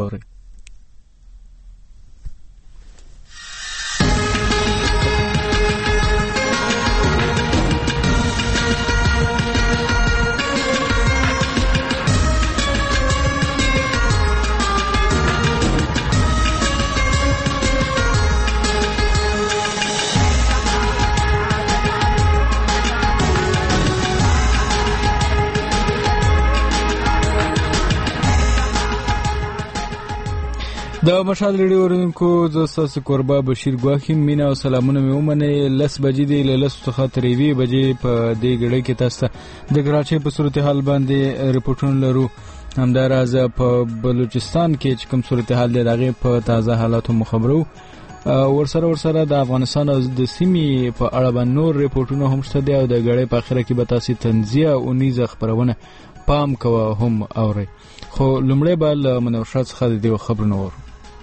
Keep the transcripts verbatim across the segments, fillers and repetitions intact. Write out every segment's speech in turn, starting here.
واورئ. د مشال ریډیو اورونکو زه ستاسو کوربه بشیر ګواخي مینا او سلامونه مې ومنئ. لس بجې دی له لسو څخه تر یوې بجې په دې ګړۍ کې تاسو ته د کراچۍ په صورتحال باندې رپورټونه لرو. همداراز په بلوچستان کې چې کوم صورتحال دی د هغې په تازه حالاتو مو خبرو. ورسره ورسره د افغانستان او د سیمې په اړه به نور رپورټونه هم شته دي او د ګړۍ په اخره کې به تاسو طنزیه او نیزه خبرونه پام کوه هم اورئ. خو لومړی به له منوشه څخه د دې خبرونه اورو.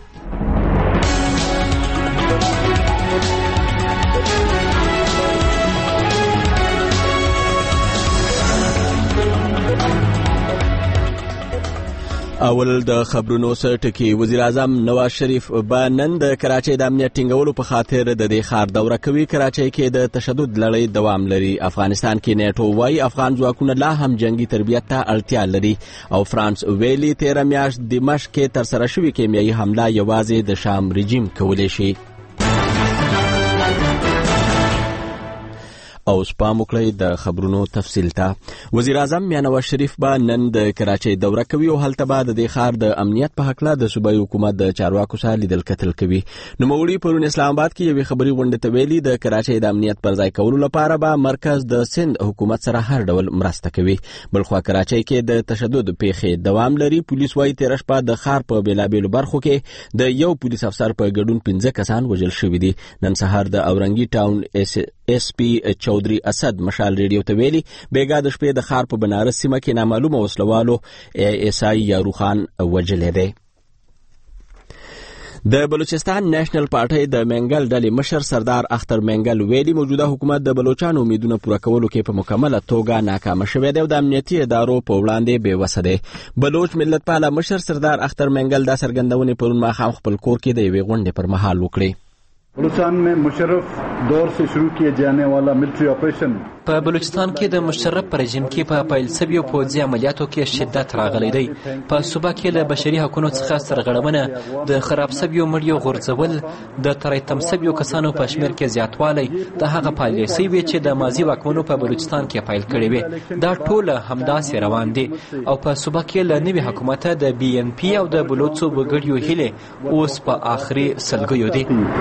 اول د خبرونو سره ټکی وزیر اعظم نواز شریف به نن د کراچۍ د امنیت ټینګولو په خاطر د دې ښار دوره کوي. کراچۍ کې د تشدد لړۍ دوام لري. افغانستان کې نیټو وايي افغان ځواکونه لا هم جنگي تربیت ته اړتیا لري او فرانس ویلي تیره میاشت دمشق کې ترسره شوې کیمیاوي حمله یوازې د شام رژیم کولی شي. او سپام وکړئ د خبرونو تفصیل ته. وزیر اعظم نواز شریف به نن د کراچۍ دوره کوي او هلته به د دې ښار د امنیت په هکله د صوبایي حکومت د چارواکو سره لیدل کتل کوي. نوموړي پرون اسلام آباد کې یوې خبري غونډې ته ویلي د کراچۍ د امنیت پر ځای کولو لپاره به مرکز د سند حکومت سره هر ډول مرسته کوي. بلخوا کراچۍ کې د تشدد پیښې دوام لري. پولیس وايي تېره شپه د ښار په بېلابېلو برخو کې د یو پولیس افسر په ګډون پنځه کسان وژل شوي دي. نن سهار د اورنګي ټاون اس پی چودري اسد مشال ریډیو ته ویلي بیګا د شپې د ښار په بنارس سیمه کې نامعلومه وسلوالو ایسای یارو خان وژلی دی. د بلوچستان نېشنل پارټۍ د منګل ډلې مشر سردار اختر منګل ویلي موجوده حکومت د بلوچستان امیدونه پوره کولو کې په مکمله توګه ناکامه شوی دی او د امنیتي ادارو په وړاندې بېوسه دی. بلوچ ملت پاله مشر سردار اختر منګل دا څرګندونې پرون ماښام خپل کور کې د یوې غونډې پر مهال وکړې. بلوچستان में मुशर्रफ दौर से शुरू किए जाने वाला military operation په بلوچستان کې د مشرف پر رژیم کې په پیل شویو پوځي عملیاتو کې شدت راغلی دی. په صوبه کې له بشري حقوقو څخه سرغړونه، د خراب شویو مړیو غورځول، د تریتم شویو کسانو په شمېر کې زیاتوالی د هغه پالیسۍ وې چې د ماضي واکمنو په بلوچستان کې پیل کړې وې. دا ټول همداسې روان دي او په صوبه کې له نوي حکومت د بي ان پي او د بلوچو وګړیو هیلې اوس په آخري سلګیو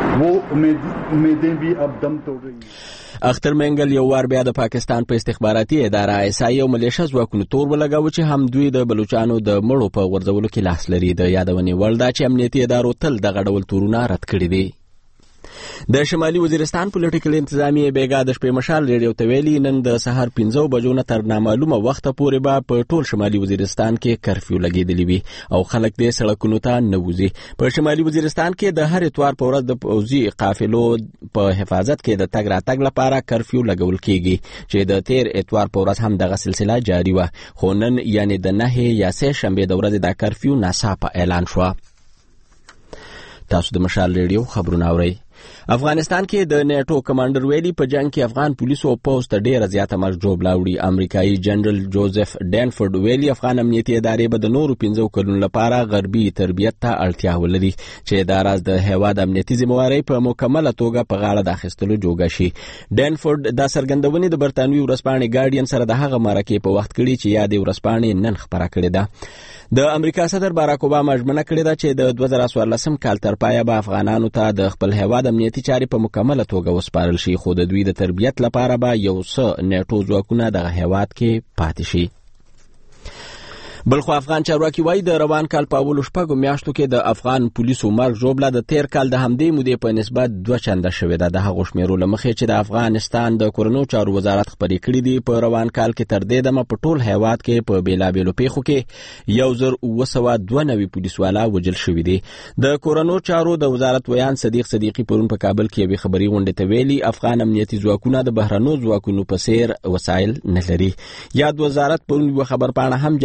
دي. اختر منګل یو وار بیا د پاکستان په استخباراتي اداره ایسای او ملیشه ځواکونو تور ولګاوه چې هم دوی د بلوچانو د مړو په غورځولو کې لاس لري. د یادونې وړ ده چې امنیتي ادارو تل دغه ډول تورونه رد کړي دي. د شمالي وزیرستان پولیټیکل انتظامیه بیګا د شپې مشال ریډیو ته ویلي نن د سهار پنځو بجو نه تر نامعلومه وخته پورې به په ټول شمالي وزیرستان کې کرفیو لګېدلی وي او خلک دې سړکونو ته نه وځي. په شمالي وزیرستان کې د هر اتوار په ورځ د پوځي قافلو په حفاظت کې د تګ راتګ لپاره کرفیو لګول کیږي چې د تیر اتوار په ورځ هم دغه سلسله جاری وه، خو نن یعنی د نهه یا سه شنبې د ورځې دا کرفیو ناڅاپه اعلان شوه. تاسو د مشال ریډیو خبرونه اورئ. افغانستان کې د نیټو کمانډر ویلي په جنگ کې افغان پولیسو او پوځ ته ډیره زیاته مرجوب لاوړي. امریکایي جنرال جوزف ډینفورد ویلي افغان امنیتي ادارې به د نورو پنځو کلونو لپاره غربي تربیت ته اړتیا ولري چې دا راز د هیواد امنیتي ذمہوارۍ په مکمله توګه په غاړه د اخیستلو جوګه شي. ډینفورد دا څرګندونې د برتانوي ورځپاڼې ګارډین سره د هغه مرکې په وخت کړي چې یادې ورځپاڼې نن خپره کړې ده. د امریکا صدر باراک اوباما ژمنه کړې ده چې د دوه زره څوارلسم کال تر پایه به افغانانو ته د خپل هیواد امنیتي چارې په مکمله توګه وسپارل شي، خو د دوی د تربیت لپاره به یو څه نیټو ځواکونه دغه هیواد کې پاتې شي. بلخو افغان چارواکي وایي د روان کال په اولو شپږو میاشتو کې د افغان پولیسو مرګ ژوبله د تیر کال د همدې مودې په نسبت دوه چنده شوې ده. د هغو شمېرو له مخې چې د افغانستان د کورنیو چارو وزارت خپرې کړي دي په روان کال کې تر دې دمه په ټول هیواد کې په بېلابېلو پیښو کې یو زر اوه سوه دوه نوي پولیسوالا وژل شوي دي. د کورنیو چارو د وزارت ویان صدیق صدیقي پرون په کابل کې یوې خبري غونډې ته ویلي افغان امنیتي ځواکونه د بهرنیو ځواکونو په څېر وسایل نه لري. یاد وزارت پرون یوه خبرپاڼه هم جاري کړې ده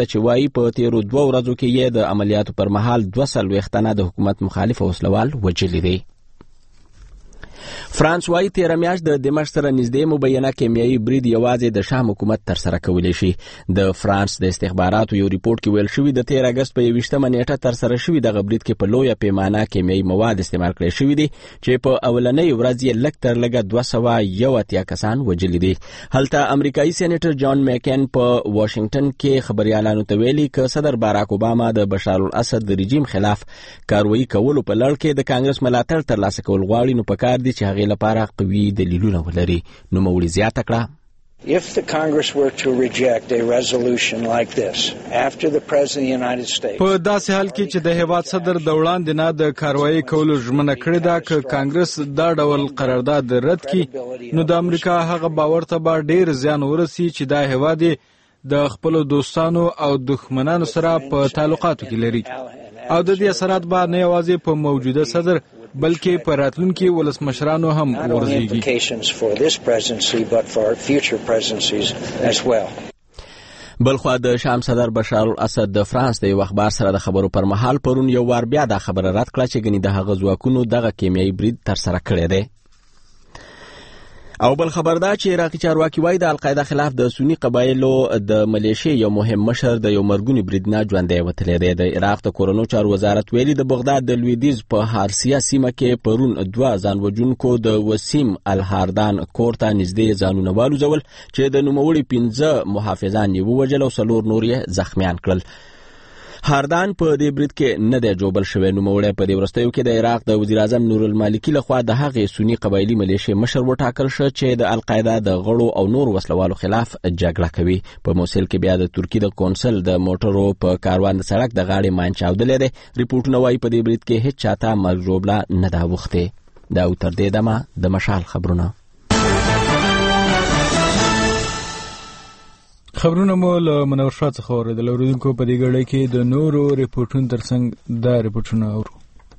ده چې وایي په تیرو دوه ورځو کې یې د عملیاتو پر مهال دوه څلوېښت تنه د حکومت مخالف وسلوال وژلي دي. فرانس وايي تیره میاشت د دمشق سره نږدې مبینه کیمیاوي برید یوازې د شام حکومت ترسره کولی شي. د فرانس د استخباراتو یو ریپورت کې ویل شوي د تیر اګست په یویشتمه نیټه ترسره شوي دغه برید کې په لویه پیمانه کیمیاوي مواد استعمال کړی شوي دي چې په اولنۍ ورځ یې لږ تر لږه دوه سوه یو اتیا کسان وژلي دي. هلته امریکایي سېنیټر جان میکین په واشنګټن کې خبریالانو ته ویلي که صدر باراک اوباما د بشار الاسد د رژیم خلاف کاروایی کولو په لړ کې د کانګرس ملاتړ ترلاسه کول غواړي نو پکار دي چې هغې لپاره قوي دلیلونه ولري. نو مولوي زیاته کړه If the Congress were to reject a resolution like this after the President of the United States په داسې حال کې چې د هیواد صدر د وړاندې نه د کاروایی کولو ژمنه کړې ده که کانګرس دا ډول قرارداد رد کړي نو د امریکا هغه باور ته به ډېر زیان ورسي چې دا هیواد د خپلو دوستانو او دښمنانو سره په تعلقاتو کې لري او د دې اثرات به نه یوازې په موجوده صدر بلکې په راتلونکي ولسمشرانو هم ورزيږي. بلخوا د شام صدر بشار الاسد د فرانس د یو اخبار سره د خبرو پر مهال پرون یو وار بیا د خبره رد کړه چې ګنې د هغه ځواکونو دغه کیمیاوي برید ترسره کړی دی. او بل خبردار چې عراقي چارواکي وایي د القاعده خلاف د سنی قبایلو د ملیشیا یو مهم مشر د یو مرګونی برید نه ژوندی وتلی دی. د عراق د کورونو چارو وزارت ویلي د بغداد د لویدیز په هارسیا سیمه کې پرون دوه ځان وژونکو د وسیم الهاردان کور ته نږدې ځانونه والوځول چې د نوموړي پنځه محافظان یې ووژل او څلور نور یې زخمیان کړل. هاردان په دې برید کې نه دی جوبل شوی. نوموړی په دې وروستیو کې د عراق د وزیر اعظم نور المالکي لخوا د هغې سني قبایلي ملیشې مشر وټاکل شو چې د القاعده د غړو او نور وسلوالو خلاف جګړه کوي. په موصل کې بیا د ترکیې د کونسل د موټرو په کاروان د سړک د غاړې ماین چاودلی دی. ریپورټونه وایي په دې برید کې هیڅ چاته مرګ ژوبله نه ده اوښتې. دا او تر دې دمه د مشال خبرونه. خبرونه مو له منور شاه څخه اوریدل. اوریدونکو په دې ګړۍ کې د نورو ریپورټونو ترڅنګ دا ریپورټونه اورو.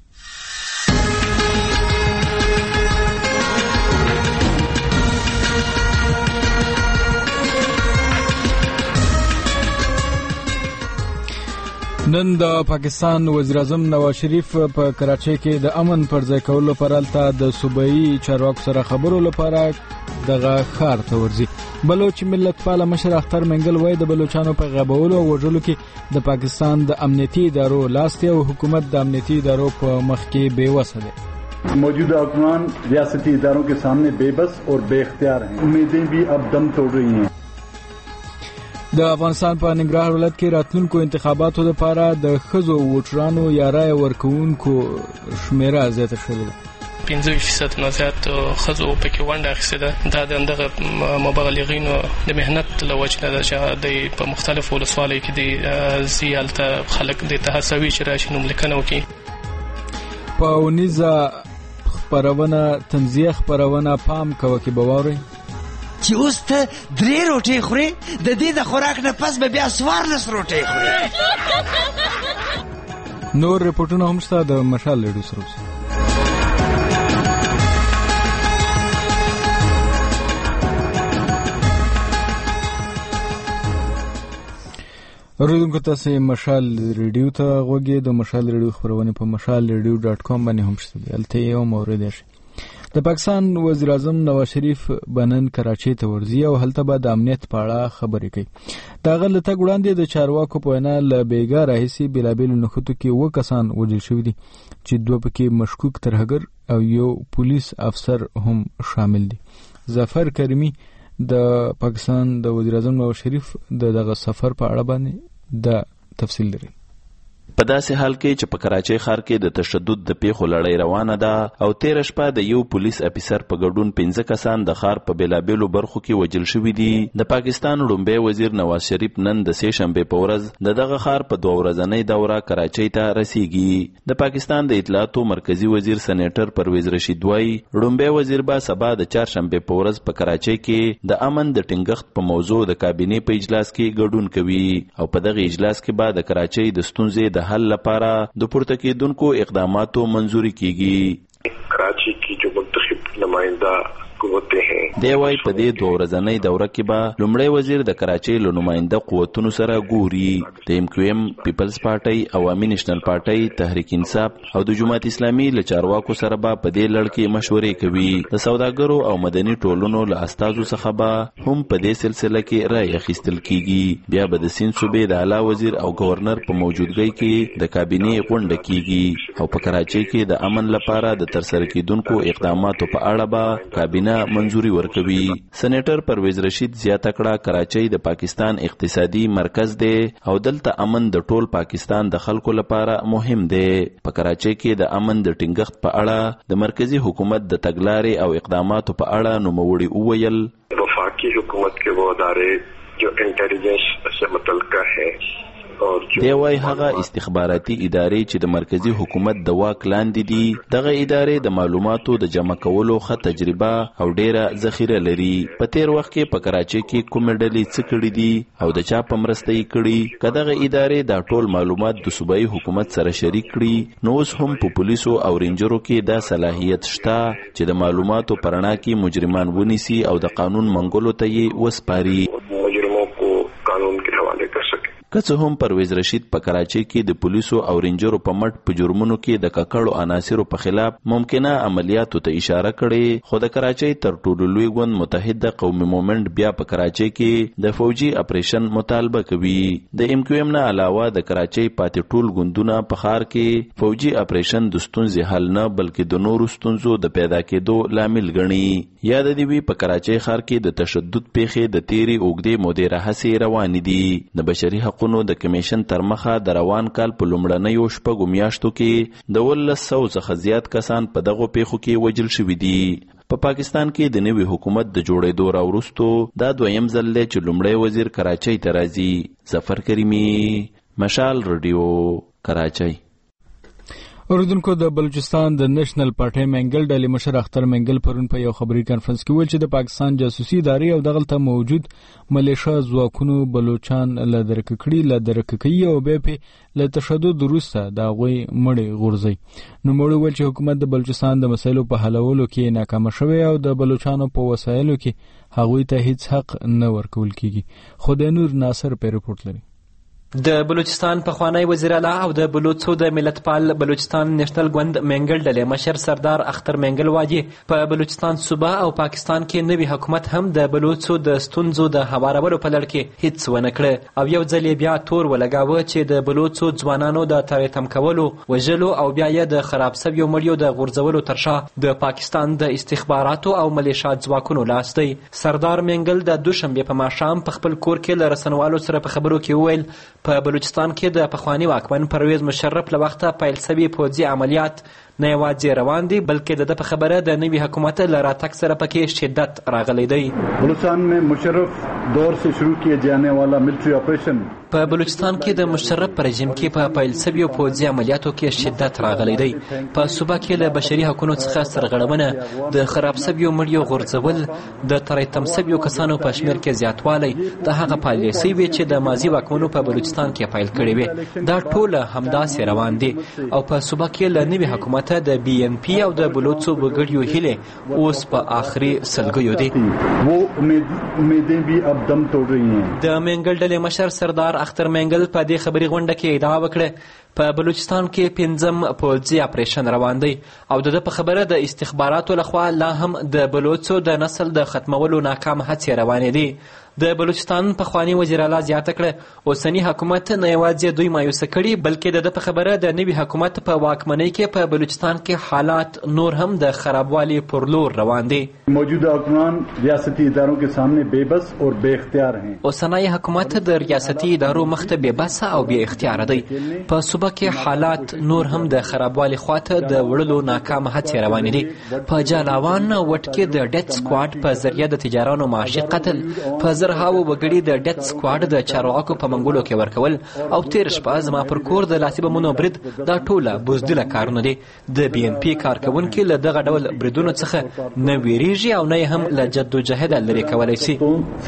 نن د پاکستان وزیر اعظم نواز شریف په کراچۍ کې د امن پر ځای کولو لپاره هلته د صوبایي چارواکو سره خبرو لپاره دغه ښار ته ورځي. بلوچ ملتپاله مشر اختر منګل وایي د بلوچانو په غابولو او وژلو کې د پاکستان د امنیتي ادارو لاس دی او حکومت د امنیتي ادارو په مخ کې بے وسه دی. موجودہ حکمران ریاستی اداروں کے سامنے بے بس اور بے اختیار ہیں. امیدیں بھی اب دم توڑ رہی ہیں. د افغانستان په ننګرهار ولایت کې راتلونکو انتخاباتو لپاره د ښځو ووټرانو یا رایه ورکوونکو شمیره زیاته شوې ده. پنځه فیصد نه زیات ښځو پکې ونډه اخیستې ده. دا د همدغه مبلغینو د مهنت له وجې نه ده چې دوی په مختلفو ولسوالیو کې د ځي هلته خلک دې ته هڅوي چې راشي نوملیکنه وکړي. په اونیزه خپرونه طنزیه خپرونه پام کوه کې به واورئ چې اوس ته درې روټۍ خورې د دې د خوراک نه پس به بیا څوارلس روټۍ خورې. نور ریپورټونه هم شته د مشال ریډیو سره اوسئ. اوریدونکو تاسو مشال ریډیو ته غوږی. د مشال ریډیو خبرونه په مشال ریډیو ډاټ کام باندې هم شته. هلته یې هم اوریدئ شئ. د پاکستان وزیر اعظم نواز شریف بنن کراچۍ ته ورځي او هلته به د امنیت په اړه خبرې کوي. د هغه له تګ وړاندې د چارواکو په وینا له بیګا راهیسې بېلابېلو نښتو کې اووه کسان وژل شوي دي چې دوه پکې مشکوک ترهګر او یو پولیس افسر هم شامل دي. ظفر کریمي د پاکستان د وزیر اعظم نواز شریف د دغه سفر په اړه باندې د تفصیل لري. په داسې حال کې چې په کراچۍ ښار کې د تشدد د پیښو لړۍ روانه ده او تېره شپه د یو پولیس افیسر په ګډون پنځه کسان د ښار په بېلابېلو برخو کې وژل شوي دي. د پاکستان لومړی وزیر نواز شریف نن د سې شنبې په ورځ د دغه ښار په دوه ورځنۍ دوره کراچۍ ته رسیږي. د پاکستان د اطلاعاتو مرکزي وزیر سېنیټر پرویز رشید وایي لومړی وزیر به سبا د چهارشنبې په ورځ په کراچۍ کې د امن د ټینګښت په موضوع د کابینې په اجلاس کې ګډون کوي او په دغه اجلاس کې به د کراچۍ د ستونزې د حل لپاره د پورته کېدونکو اقداماتو منظوري کیږي. کراچی کی جو منتخب نمائندہ دی وای په دې دوه ورځنۍ دوره کې به لومړی وزیر د کراچۍ له نماینده قوتونو سره ګوري، د ایم کیو ایم، پیپلز پارټۍ، عوامي نېشنل پارټۍ، تحریک انصاف او د جماعت اسلامي له چارواکو سره به په دې لړ کې مشورې کوي. د سوداګرو او مدني ټولنو له استازو څخه به هم په دې سلسله کې رای اخیستل کیږي. بیا به د سیند صوبې د اعلی وزیر او گورنر په موجودګۍ کې د کابینې غونډه کیږي او په کراچۍ کې د امن لپاره د ترسره کیدونکو اقداماتو په اړه به کابینه منظوري ورکوي. سېنیټر پرویز رشید زیاته کړه کراچۍ د پاکستان اقتصادي مرکز دی او دلته امن د ټول پاکستان د خلکو لپاره مهم دی. په کراچۍ کې د امن د ټینګښت په اړه د مرکزی حکومت د تګلارې او اقداماتو په اړه نوموړي وویل وفاقی حکومت کے وہ ادارے جو انٹیلیجنس سے متعلقہ ہے دی وای هغه استخباراتي ادارې چې د مرکزی حکومت د واک لاندې دي، دغه ادارې د معلوماتو د جمع کولو ښه تجربه او ډیره ذخیره لري. په تیر وخت کې په کراچۍ کې کومې ډلې څه کړي دي او د چا په مرسته یې کړي. که دغه ادارې دا ټول معلومات د صوبایي حکومت سره شریک کړي نو اوس هم په پولیسو او رینجرو کې دا صلاحیت شته چې د معلوماتو په رڼا کې مجرمان ونیسي او د قانون منګولو ته یې وسپاري. مجرموں کو قانون کے حوالے کر سکے. که څه هم پرویز رشید په کراچۍ کې د پولیسو او رینجرو په مټ په جرمونو کې د ککړو عناصرو په خلاف ممکنه عملیاتو ته اشاره کړې، خو د کراچۍ تر ټولو لوی ګوند متحده قومي مومنټ بیا په کراچۍ کې د فوجي اپریشن مطالبه کوي. د ایم کیو ایم نه علاوه د کراچۍ پاتې ټول ګوندونه په ښار کې فوجي اپریشن د ستونزې حل نه بلکې د نورو ستونزو د پیدا کېدو لامل ګڼي. یاد دې وي په کراچۍ ښار کې د تشدد پیښې د تیرې اوږدې مودې راهیسې روانې دي. د بشري حقوقو د کمیشن تر مخه د روان کال په لومړنیو شپږو میاشتو کې د ولس سو څخه زیات کسان په دغو پیښو کې وژل شوي دي. په پا پاکستان کې د نوي حکومت د جوړېدو راوروسته دا دویم ځل دی چې لومړی وزیر کراچۍ ته راځي. ظفر کریمي، مشال رادیو، کراچۍ. اوریدونکو د بلوچستان د نېشنل پارټۍ منګل ډلې مشر اختر منګل پرون په یو خبري کانفرنس کې ویل چې د پاکستان جاسوسي ادارې او دغلته موجود ملیشیا ځواکونو بلوچان له درک کړي له درک کوي او بیا په له تشدد وروسته د هغوی مړې غورځي. نو مړ ویل چې حکومت د بلوچستان د مسایلو په حلولو کې ناکام شوی او د بلوچانو په وسایلو کې هغوی ته هیڅ حق نه ورکول کیږي. خو د نور ناصر په رپورت لري. د بلوچستان پخوانی وزیر اعلی او د بلوچو د ملتپال بلوچستان نېشنل ګوند منګل ډلې مشر سردار اختر منګل وایي په بلوچستان صوبه او پاکستان کې نوي حکومت هم د بلوچو د ستونزو د هوارولو په لړ کې هیڅ ونه کړه او یو ځل بیا تور ولګاوه چې د بلوچو ځوانانو د تریتم کولو، وژلو او بیا یې د خراب سویو مړیو د غورځولو تر شا د پاکستان د استخباراتو او ملیشیا ځواکونو لاس دی. سردار منګل د دوشنبې په ماښام په خپل کور کې له رسنوالو سره په خبرو کې وویل په بلوچستان کې د پخوانی واکمن پرویز مشرف له وخته پیل شوي پوځي عملیات نه یوازې روان دي بلکې د په خبره د نوي حکومت له راتګ سره پکې شدت راغلی دی. بلوچستان में मुशर्रफ दौर से शुरू किए जाने वाला मिलिट्री ऑपरेशन په بلوچستان کې د مشرف پر رژیم کې په پیل شویو پوځي عملیاتو کې شدت راغلی دی. په صوبه کې له بشري حقوقو څخه سرغړونه، د خراب شویو مړیو غورځول، د تریتم شویو کسانو په شمېر کې زیاتوالی د هغه پالیسۍ وې چې د ماضي واکمنو په بلوچستان کې پیل کړې وې دا ټول همداسې روان دي او په صوبه کې له نوي حکومت د بی ان پی او د بلوچو وګړیو هیلې اوس په آخري سلګیو دي. वो उम्मीदें भी अब दम तोड़ रही हैं. د منګل ډلې مشر سردار اختر منګل په دې خبري غونډه کې ادعا وکړه په بلوچستان کې پنځم پوځي اپریشن روان دی او د په خبره د استخباراتو لخوا لا هم د بلوچو د نسل د ختمولو ناکام هڅې روانې دي. د بلوچستان پخوانی وزیر اعلی زیاته کړه اوسنی حکومت نه یوازې دوی مایوسه کړي بلکې د په خبره د نوي حکومت په واکمنۍ کې په بلوچستان کې حالات نور هم د خرابوالي پر لور روان دي. موجوده حکمران ریاستی اداروں کے سامنے بے بس اور بے اختیار ہیں. اوسنی حکومت د ریاستی ادارو مخته بے بس او بے اختیار دی. په صوبه کې حالات نور هم د خرابوالي خواته د وړلو ناکام هڅې روانې دي. په جالاوان وټ کې د ډیت سکواډ په ذریعه د تجارانو معاشي قتل، په زرهاو وګړي د ډیت سکواډ د چارواکو په منګولو کې ورکول او تیر شپه زما پر کور د لاسي بمونو برید دا ټوله بزدله کارونه دي. د بي ان پي کارکونکي له دغه ډول بریدونو څخه نه ویریږي او نه هم له جدوجهد لري کولای شي.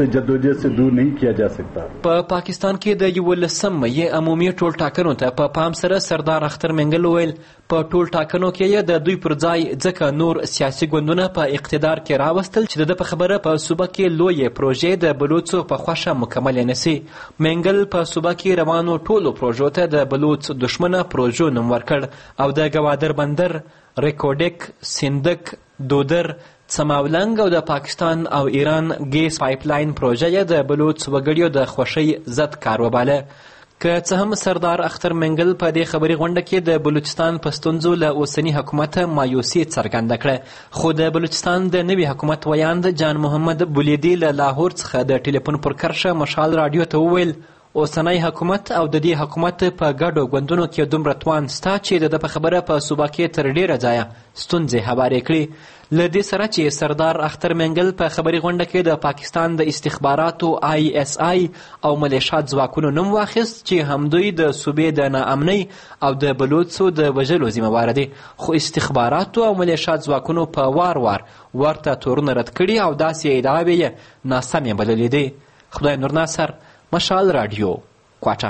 په پاکستان کې د یولسم مې عمومي ټول ټاکنو ته په پام سره سردار اختر منګل ویل په ټول ټاکنو کې د دوی پر ځای ځکه نور سیاسي ګوندونه په اقتدار کې راوستل چې د په خبره په صوبه کې لوی پروژې د بلوڅو په خوښه مکمل نشي. منګل په صوبه کې روانو ټولو پروژو ته د بلوڅ دشمنه پروژو نوم ورکړ او د ګوادر بندر، ریکوډک، سندک، دودر، څماولنګ او د پاکستان او ایران ګیس پایپلاین پروژه د بلوڅ وګړیو د خوښۍ ضد کار وباله. که څه هم سردار اختر منګل په دې خبري غونډه کې د بلوچستان په ستونزو له اوسني حکومت مایوسي څرګنده کړه، خو د بلوچستان د نوي حکومت ویاند جان محمد بولیدي له لاهور څخه د ټلیفون پر کرښه مشال راډیو ته وویل اوسنی حکومت او د دې حکومت په ګډو ګوندونو کې دومره توان ستا چې د په خبره په صوبه کې تر ډیره ځایه ستونزې هوارې کړي. له دې سره چې سردار اختر منګل په خبري غونډه کې د پاکستان د استخباراتو آی اس آی او ملیشات ځواکونو نوم واخیست چې همدوی د صوبې د ناامنۍ او د بلوڅو د وژلو ذمهواره دي، خو استخباراتو او ملیشات ځواکونو په وار وار ورته تورونه رد کړي او داسې ادعاوې یې ناسمې بللې دي. خدای نور ناصر، مشال رادیو، کوټه.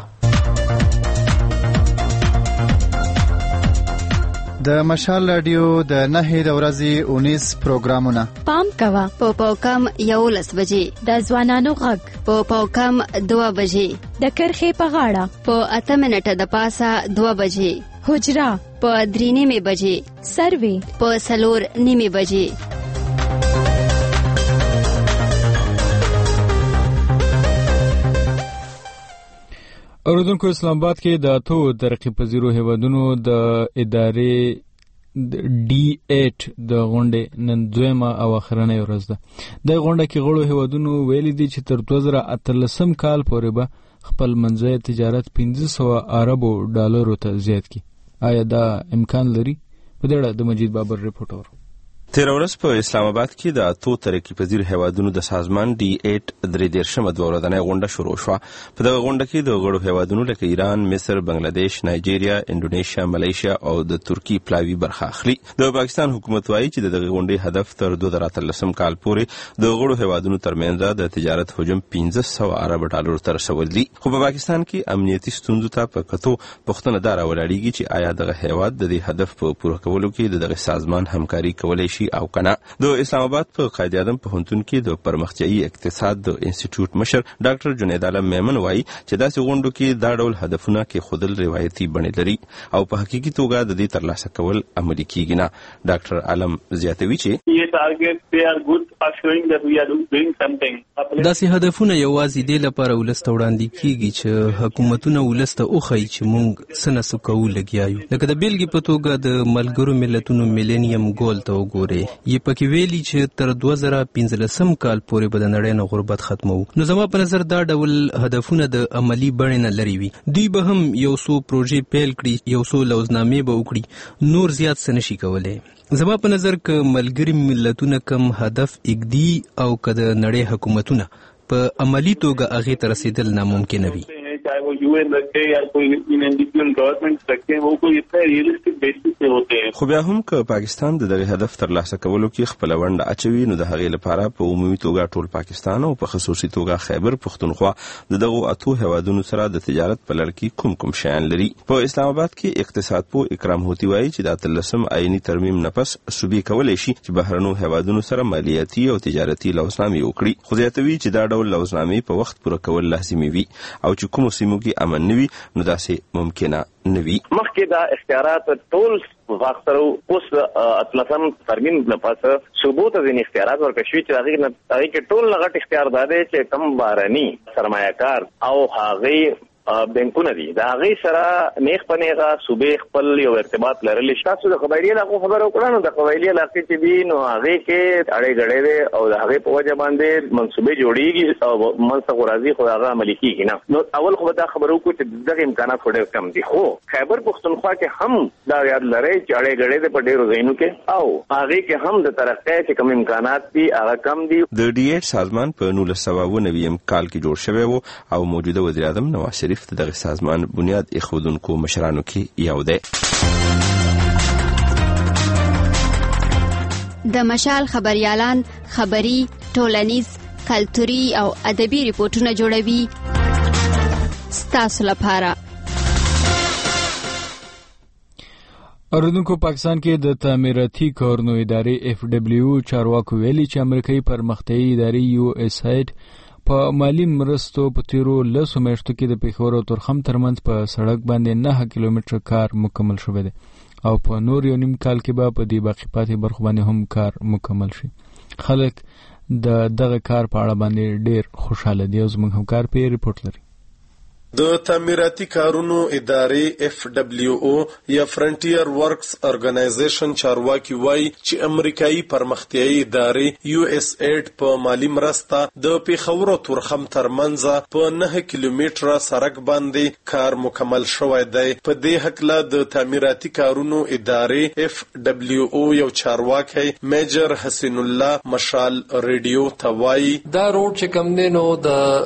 د مشال رادیو د نهې د ورځې اونیس پروګرامونه پام کوه په پاوکم یولس بجې، د ځوانانو غږ په پاوکم دوه بجې، د کرښې په غاړه په اته منټه د پاسه دوه بجې، حجره په درې نیمې بجې، سروې په څلور نیمې بجې. اوریدونکو، اسلام آباد کې د اتو ترقی پذیرو هیوادونو د ادارې ډي ایټ د غونډې نن دویمه او اخرنۍ ورځ ده. د غونډه کې غړو هیوادونو ویلي دي چې تر دوه زره اتلسم کال پورې به خپل منځي تجارت پنځه سوه اربو ډالرو ته زیات کړي. آیا دا امکان لري؟ په دې اړه د مجید بابر ریپورټ اورو. تیر ورځ په اسلام آباد کې د اتو ترقی پذیر هیوادونو د سازمان ډي ایټ درې دیرشمه دوه ورځنۍ غونډه شروع شوه. په دغه غونډه کې د غړو هیوادونو لکه ایران، مصر، بنگلاديش، نایجیریا، انډونیشیا، ملیشیا او د ترکی پلاوی برخه اخلي. د پاکستان حکومت وایي چې د دغه غونډې هدف تر دوه زره اتلسم کال پورې د غړو هیوادونو ترمنځ د تجارت حجم پنځه سوه ارب ډالرو ته رسول دي. خو په پاکستان کې امنیتي ستونزو ته په کتو پوښتنه دا راولاړېږي چې آیا دغه هیواد د دې هدف په پوره کولو کې د دغه سازمان همکاري کولی شي او کنه. د اسلام آباد په قائد اعظم پوهنتون کې د پرمختیایي اقتصاد د انسټیټیوټ مشر ډاکټر جنید عالم میمن وایي چې داسې غونډو کې دا ډول هدفونه کې خودل روایتي بڼې لري او په حقیقي توګه د دې ترلاسه کول عملي کیږي نه. ډاکټر عالم زیاتوي چې یہ ټارګټ دے ار ګډ ار شوینګ دیٹ وی ار ډوینګ سمثینګ. داسې هدفونه یوازې د لپاره ولست وړاندې کیږي چې حکومتونه ولست اوخی چې موږ سنسو کوو لګیایو. لکه د بیلګې په توګه د ملګرو ملتونو میلینیم ګول ته وګورئ، یې پکې ویلي چې تر دوه زره پنځلسم کال پورې به د نړۍ نه غربت ختمو. نو زما په نظر دا ډول هدفونه د عملی بڼې نه لري وي. دوی به هم یو څو پروژې پیل کړي، یو څو لوزنامې به وکړي، نور زیات څه نشي کولی. زما په نظر که ملګري ملتونه کم هدف اږدي او که د نړۍ حکومتونه په عملی توګه هغې ته رسیدل ناممکنه وي. چاہے وہ یو این رکھے یا کوئی انڈیویجول گورنمنٹ رکھے، وہ کوئی اتنا ریئلسٹک بیسس پہ ہوتے ہیں. خو بیا هم که پاکستان د دغه هدف ترلاسه کولو کې خپل ونډه اچوي، نو د هغې لپاره په عمومي توګه ټول پاکستان او په خصوصي توګه خیبر پښتونخوا د دغو اتو هیوادونو سره د تجارت په لړ کې کوم کوم شیان لري. په اسلام آباد کې اقتصاد پوه اکرام هوتي وایي چې د اتلسم آئیني ترمیم نه پس صوبې کولی شي چې بهرنو هیوادونو سره مالیاتي او تجارتي لوزنامې وکړي. خو زیاتوي چې دا ډول لوزنامې په وخت پوره کول لازمي وي او چې کومو سیمو کې امن نه وي نو داسې ممکنه نه وي. مخکې دا اختیارات ټول واخته اوس اتلسم ترمیم نه پس صوبو ته ځینې اختیارات ورکړل شوي چې هغې کې ټول نه غټ اختیار دا دی چې کم بهرني سرمایه‌کار او هغې بانکونه دي دا غي سره نیخ پنيغه صوبې خپل یو ارتباط لرلی تاسو د قبایلی علاقو خبرو کړو نو د قبایلی علاقې چې دي نو هغه کې اړې غړې ده او د هغه په وجه باندې منصوبې جوړیږي او منصب راځي خو هغه عملي کیږي نه نو اول خو دا خبرو کو چې دغه امکانات ډېر کم دي خو خیبر پختونخوا کې هم دا یاد لري چې اړې غړې ده په ډېرو ځایونو کې او هغه کې هم د ترقۍ چې کوم امکانات دي هغه کم دي. د ډي ایټ سازمان په نولس سوه اوه نوي کال کې جوړ شوی وو او موجوده وزیر اعظم نواز شریف دغه سازمان بنیاد ایښودونکو مشرانو کې یو دی. د مشال خبريالان خبري ټولنیز کلتوري او ادبي ریپورتونه جوړوي ستاسو لپاره. اردوونکو پاکستان کې د تعمیراتي کارونو ادارې اف ډبلیو چارواکو ویلي چې امریکایي پرمختیایي ادارې یو اس ایډ په مالی مرستو په تیرو لسو میاشتو کې د پېښور او تورخم ترمنځ په سړک باندې نه کیلومتره کار مکمل شوی دی او په نور یو نیم کال کې به په دې باقي پاتې برخو باندې هم کار مکمل شي. خلک د دغه کار په اړه باندې ډېر خوشاله دي او زموږ همکار پې ریپورت لري. د تعمیراتي کارونو ادارې اف ډبلیو او یا فرنټیر ورکس ارګنایزیشن چارواکي وایي چې امریکایي پرمختیایي ادارې یو اس ایډ په مالی مرسته د پیښور او تورخم ترمنځ په نه کیلومتره سړک باندې کار مکمل شوی دی. په دې هکله د تعمیراتي کارونو ادارې اف ډبلیو او یو چارواکي میجر حسین الله مشال ریډیو ته وایي دا روډ چې کوم دی نو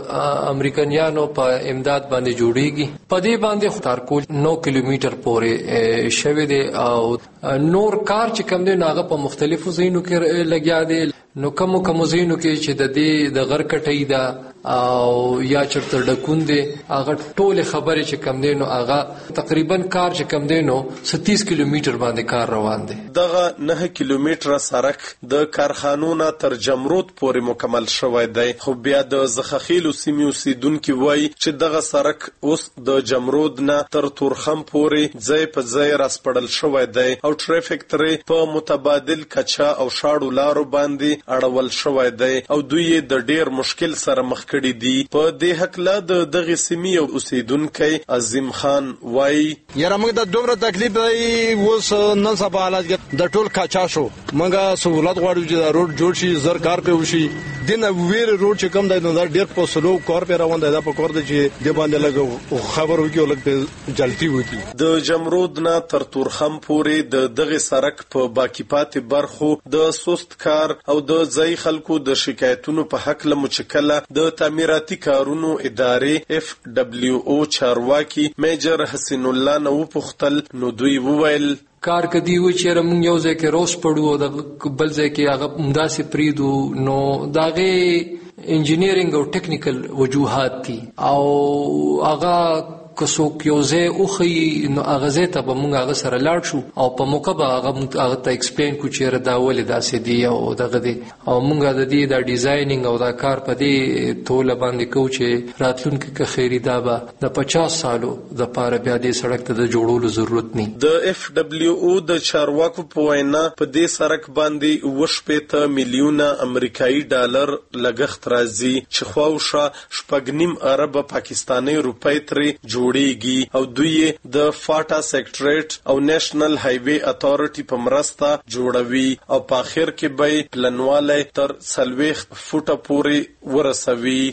د امریکایانو په امداد باندې جوړیږي په دې باندې خطر کول نو کیلومتر پورې شوی دی او نور کار چې کوم دی هغه په مختلفو ځایونو کې لګیا دی نو کوم کوم ځایونو کې چې د دې د غر کټۍ دا او یا چرته ډکون دی هغه ټول خبره چې کوم دی نو هغه تقریبا کار چې کوم دی نو ستیس کیلومتر باندې کار روان دی. دغه نه کیلومتره سړک د کارخانونو تر جمرود پورې مکمل شوی دی خو بیا د زخخیلو سیمې اوسیدونکو وایي چې دغه سړک اوس د جمرود نه تر تورخم پورې ځای په ځای راسپړل شوی دی او ټریفیک ترې په متبادل کچا او شاړو لارو باندې اړول شوی دی او دوی د ډیر مشکل سره مخ کړي دي. په دې هکله د دغه سیمې اوسیدونکو عظیم خان وایي یاره موږ د دومره تکلیف دی اوس نن سبا حالات د ټول کچا شو موږ سہولت غواړو چې دا روډ جوړ شي زر کار په وشي دنه ویر روډ چې کوم دی نو دا ډیر په سلو کار په روان دی دا په کور دی چې د باندې لګو خبر وکي ولګ په جلتی وکي. د جمرود نه تر تورخم پورې د دغه سړک په باقی پاتې برخو د سست کار او د ځای خلکو د شکایتونو په حق له مچکله د تعمیراتي کارونو ادارې اف ډبلیو او چارواکي میجر حسین الله نو پختل نو دوی وویل کار کدی و چې موږ یو ځای کې روس پړو او د بل ځای کې هغه مداسې پریدو نو داغه انجینیرینګ او ټیکنیکل وجوهات دي او هغه کسو کیوزه او خي نو اغازه ته به موږ هغه سره لاړ شو او په موقع به هغه هغه ته ایکسپلین کو چې دا ولې داسې دی او دغه دی او موږ د دې د ډیزاینینګ او دا کار په دې ټول باندې کو چې راتلونکي کې خیری دا به د پچاس سالو د پاره بیا دې سړک ته د جوړولو ضرورت نه. د اف ډبلیو او د چارواکو په وینا په دې سړک باندې وشپېته میلیونه امریکایي ډالر لګښت راځي چې خواوشا شپږنیم ارب پاکستاني روپۍ ترې جوړیږي او دوی د فاټا سیکټریټ او نېشنل هایوي اتھارټي په مرسته جوړوي او په اخر کې به پلانواله تر سلويخ فوټه پورې ورسوي.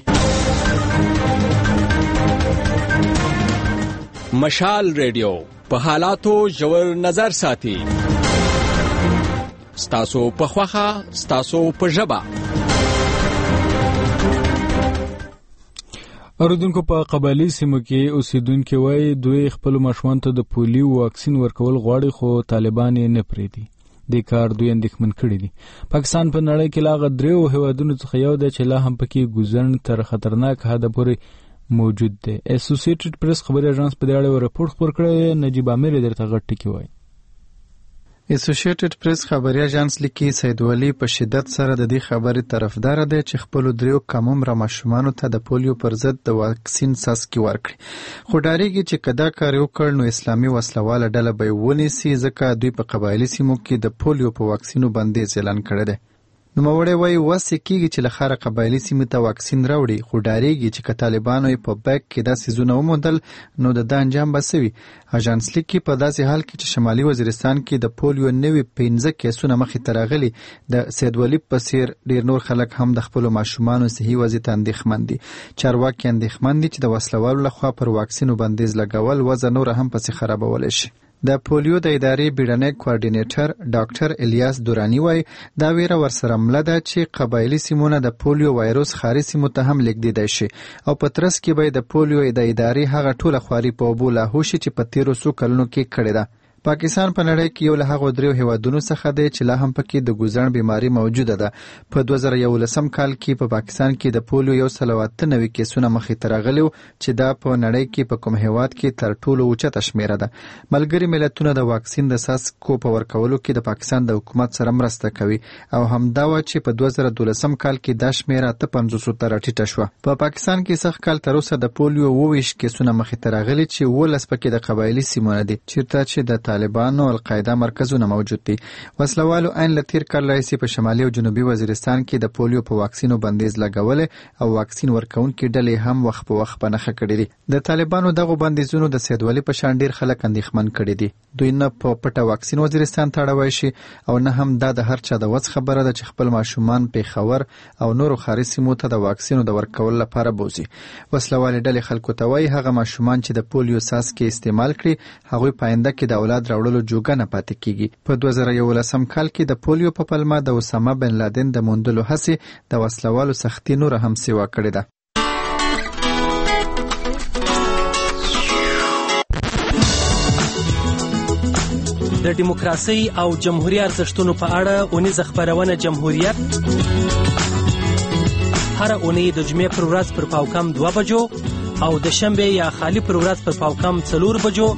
مشال ریډیو په حالاتو ژور نظر ساتي ستاسو په خوخه ستاسو په ژبه. اردوونکو په قبایلی سیمو کې اوسیدونکو وایي دوی خپل ماشومان ته د پولیو واکسین ورکول غواړي خو طالبان یې نه پریدي. د کار دوی اندېښمن کړي دي. پاکستان په نړۍ کې لاغه دریو هیوادونو څخه یو دی چې لا هم پکې ګوزن تر خطرناک حد پورې موجود دی. اسوسییټډ پریس خبري اژانس په دې اړه راپور خپور کړی. نجیب امیر درته غټ ټکی وایي. اسوسییټډ پریس خبري اژانس لیکي سید ولی په شدت سره د دې خبرې طرفدار دی چې خپل دریو کم عمر ماشومانو ته د پولیو پر ضد د واکسین څاڅکي ورکړي خو ډاریږي چې کدا کار وکړ نو اسلامي وسلواله ډله به ونیسي ځکه دوی په قبایلی سیمو کې د پولیو په واکسینو بندیز اعلان کړی دی. نوموړی وایي وس یې کېږي چې له ښاره قبایلي سیمې ته واکسین راوړي، خو ډارېږي چې که طالبانو یې په بیک کې دا څیزونه وموندل نو د ده انجام به څه وي. اژانس لیکي په داسې حال کې چې شمالي وزیرستان کې د پولیو نوي پنځه کیسونه مخې ته راغلي، د سیدولي په څېر ډېر نور خلک هم د خپلو ماشومانو صحي وضع ته اندېښمن دي. چارواکي اندېښمن دي چې د وسلوالو لخوا پر واکسینو بندیز لګول وضع نوره هم پسې خرابولی شي. د پولیو د ادارې بیړنی کوارډینیټر ډاکټر الیاس دورانی وایي دا ویره ورسره مله ده چې قبایلي سیمونه د پولیو وایروس ښاري سیمو ته هم لیږدېدی شي او په ترڅ کې به د پولیو د ادارې هغه ټوله خواري په اوبو لاهو شي چې په تېرو څو کلونو کې کړې ده. پاکستان په نړۍ کې یو له هغو دریو هیوادونو څخه دی چې لا هم پکې د ګوزڼ بیماري موجوده ده. په دوه زره یولسم کال کې په پاکستان کې د پولیو یو سل او اته نوي کیسونه مخې ته راغلي وو چې دا په نړۍ کې په کوم هیواد کې تر ټولو اوچته شمیره ده. ملګري ملتونه د واکسین د څاڅکو په ورکولو کې د پاکستان د حکومت سره مرسته کوي او همدا وه چې په دوه زره دولسم کال کې دا شمیره اته پنځوسو ته راټیټه شوه. په پاکستان کې سږ کال تر اوسه د پولیو اووه ویشت کیسونه مخې ته راغلي چې اوولس پکې د قبایلي سیمونه دي چیرته چې د طالبانو او القاعده مرکزونه موجود دي. وسلوالو عین له تېر کال راهیسې په شمالي او جنوبي وزیرستان کې د پولیو په واکسینو بندیز لګولی او واکسین ورکوونکي ډلې هم وخت په وخت په نښه کړي دي. د طالبانو دغو بندیزونو د سیدولي په شان ډېر خلک اندېښمن کړي دي. دوی نه په پټه واکسین وزیرستان ته اړوی شي او نه هم دا د هر چا د وس خبره ده چې خپل ماشومان پېښور او نورو ښاري سیمو ته د واکسینو د ورکولو لپاره بوځي. وسلوالې ډلې خلکو ته وایي هغه ماشومان چې د پولیو څاڅکي استعمال کړي هغوی په آینده کې د اولاد راوړلو جوګه نه پاتې کیږي. په دوه زره یولسم کال کې د پولیو په پلمه د اسامه بن لادن د موندلو هڅې د وسلوالو سختي نوره هم سیوا کړې ده. د دیموکراسۍ او جمهوریت ارزښتونو په اړه اونیزه خپرونه جمهوریت هر اونۍ د جمعې پر ورځ پر پاوکم دوه بجو او د شنبې یا خالی پر ورځ پر پاوکم څلور بجو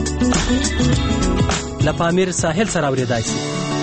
له پامیر ساحل سره اورېدای شي.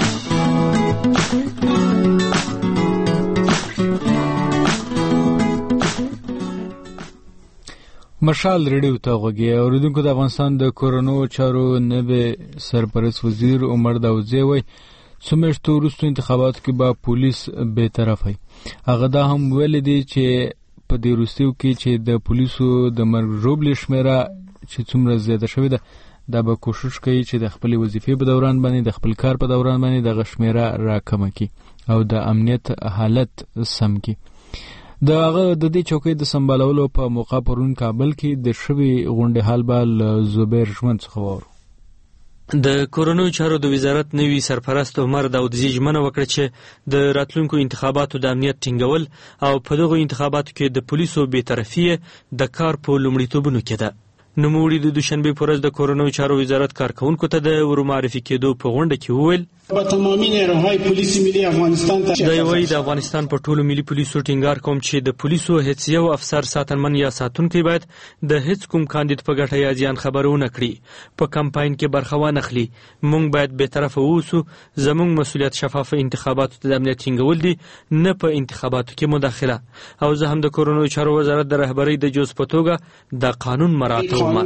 مشال ریډیو ته غوږی اوریدونکو. د افغانستان د کورونو چارو نوی سرپرست وزیر عمر داودزی وایي څو میاشتو وروستو انتخاباتو کې به پولیس بېطرفه وي. هغه دا هم ویلي دی چې په دې وروستیو کې چې د پولیسو د مرګ ژوبلې شمېره چې څومره زیاته شوې ده دا به کوشش کوي چې د خپل وظیفې په دوران باندې د خپل کار په دوران باندې دغه شمیره راکمه کړي او د امنیت حالت سم کړي. د هغه د دې چوکۍ د سمبالولو په موقع پرون کابل کې د شوي غونډې حال به له زبیر ژوند څخه واورو. د کورونو چارو د وزارت نوي سرپرست عمر داودزي ژمنه وکړه چې د راتلونکو انتخاباتو د امنیت ټینګول او په دغو انتخاباتو کې د پولیسو بېطرفي د کار په لومړیتوبونو کې ده. نوموړي د دوشنبې په ورځ د کورونو چارو وزارت کارکوونکو ته د ورمعرفي کېدو په غونډه کې وویل با تمامی نیروهای پلیس ملی افغانستان ته دا وایي د افغانستان په ټولو ملي پولیسو ټینګار کوم چې د پولیسو هیڅ یو افسر ساتنمن یا ساتونکی باید د هیڅ کوم کاندید په ګټه یا زیان خبره ونه کړي، په کمپاین کې برخه وانه اخلي. موږ باید بېطرفه واوسو. زموږ مسؤلیت شفاف انتخاباتو ته د امنیت ټینګول دي، نه په انتخاباتو کې مداخله. او زه هم د کورونو چارو وزارت د رهبرۍ د جز په توګه د قانون مراعات کوم.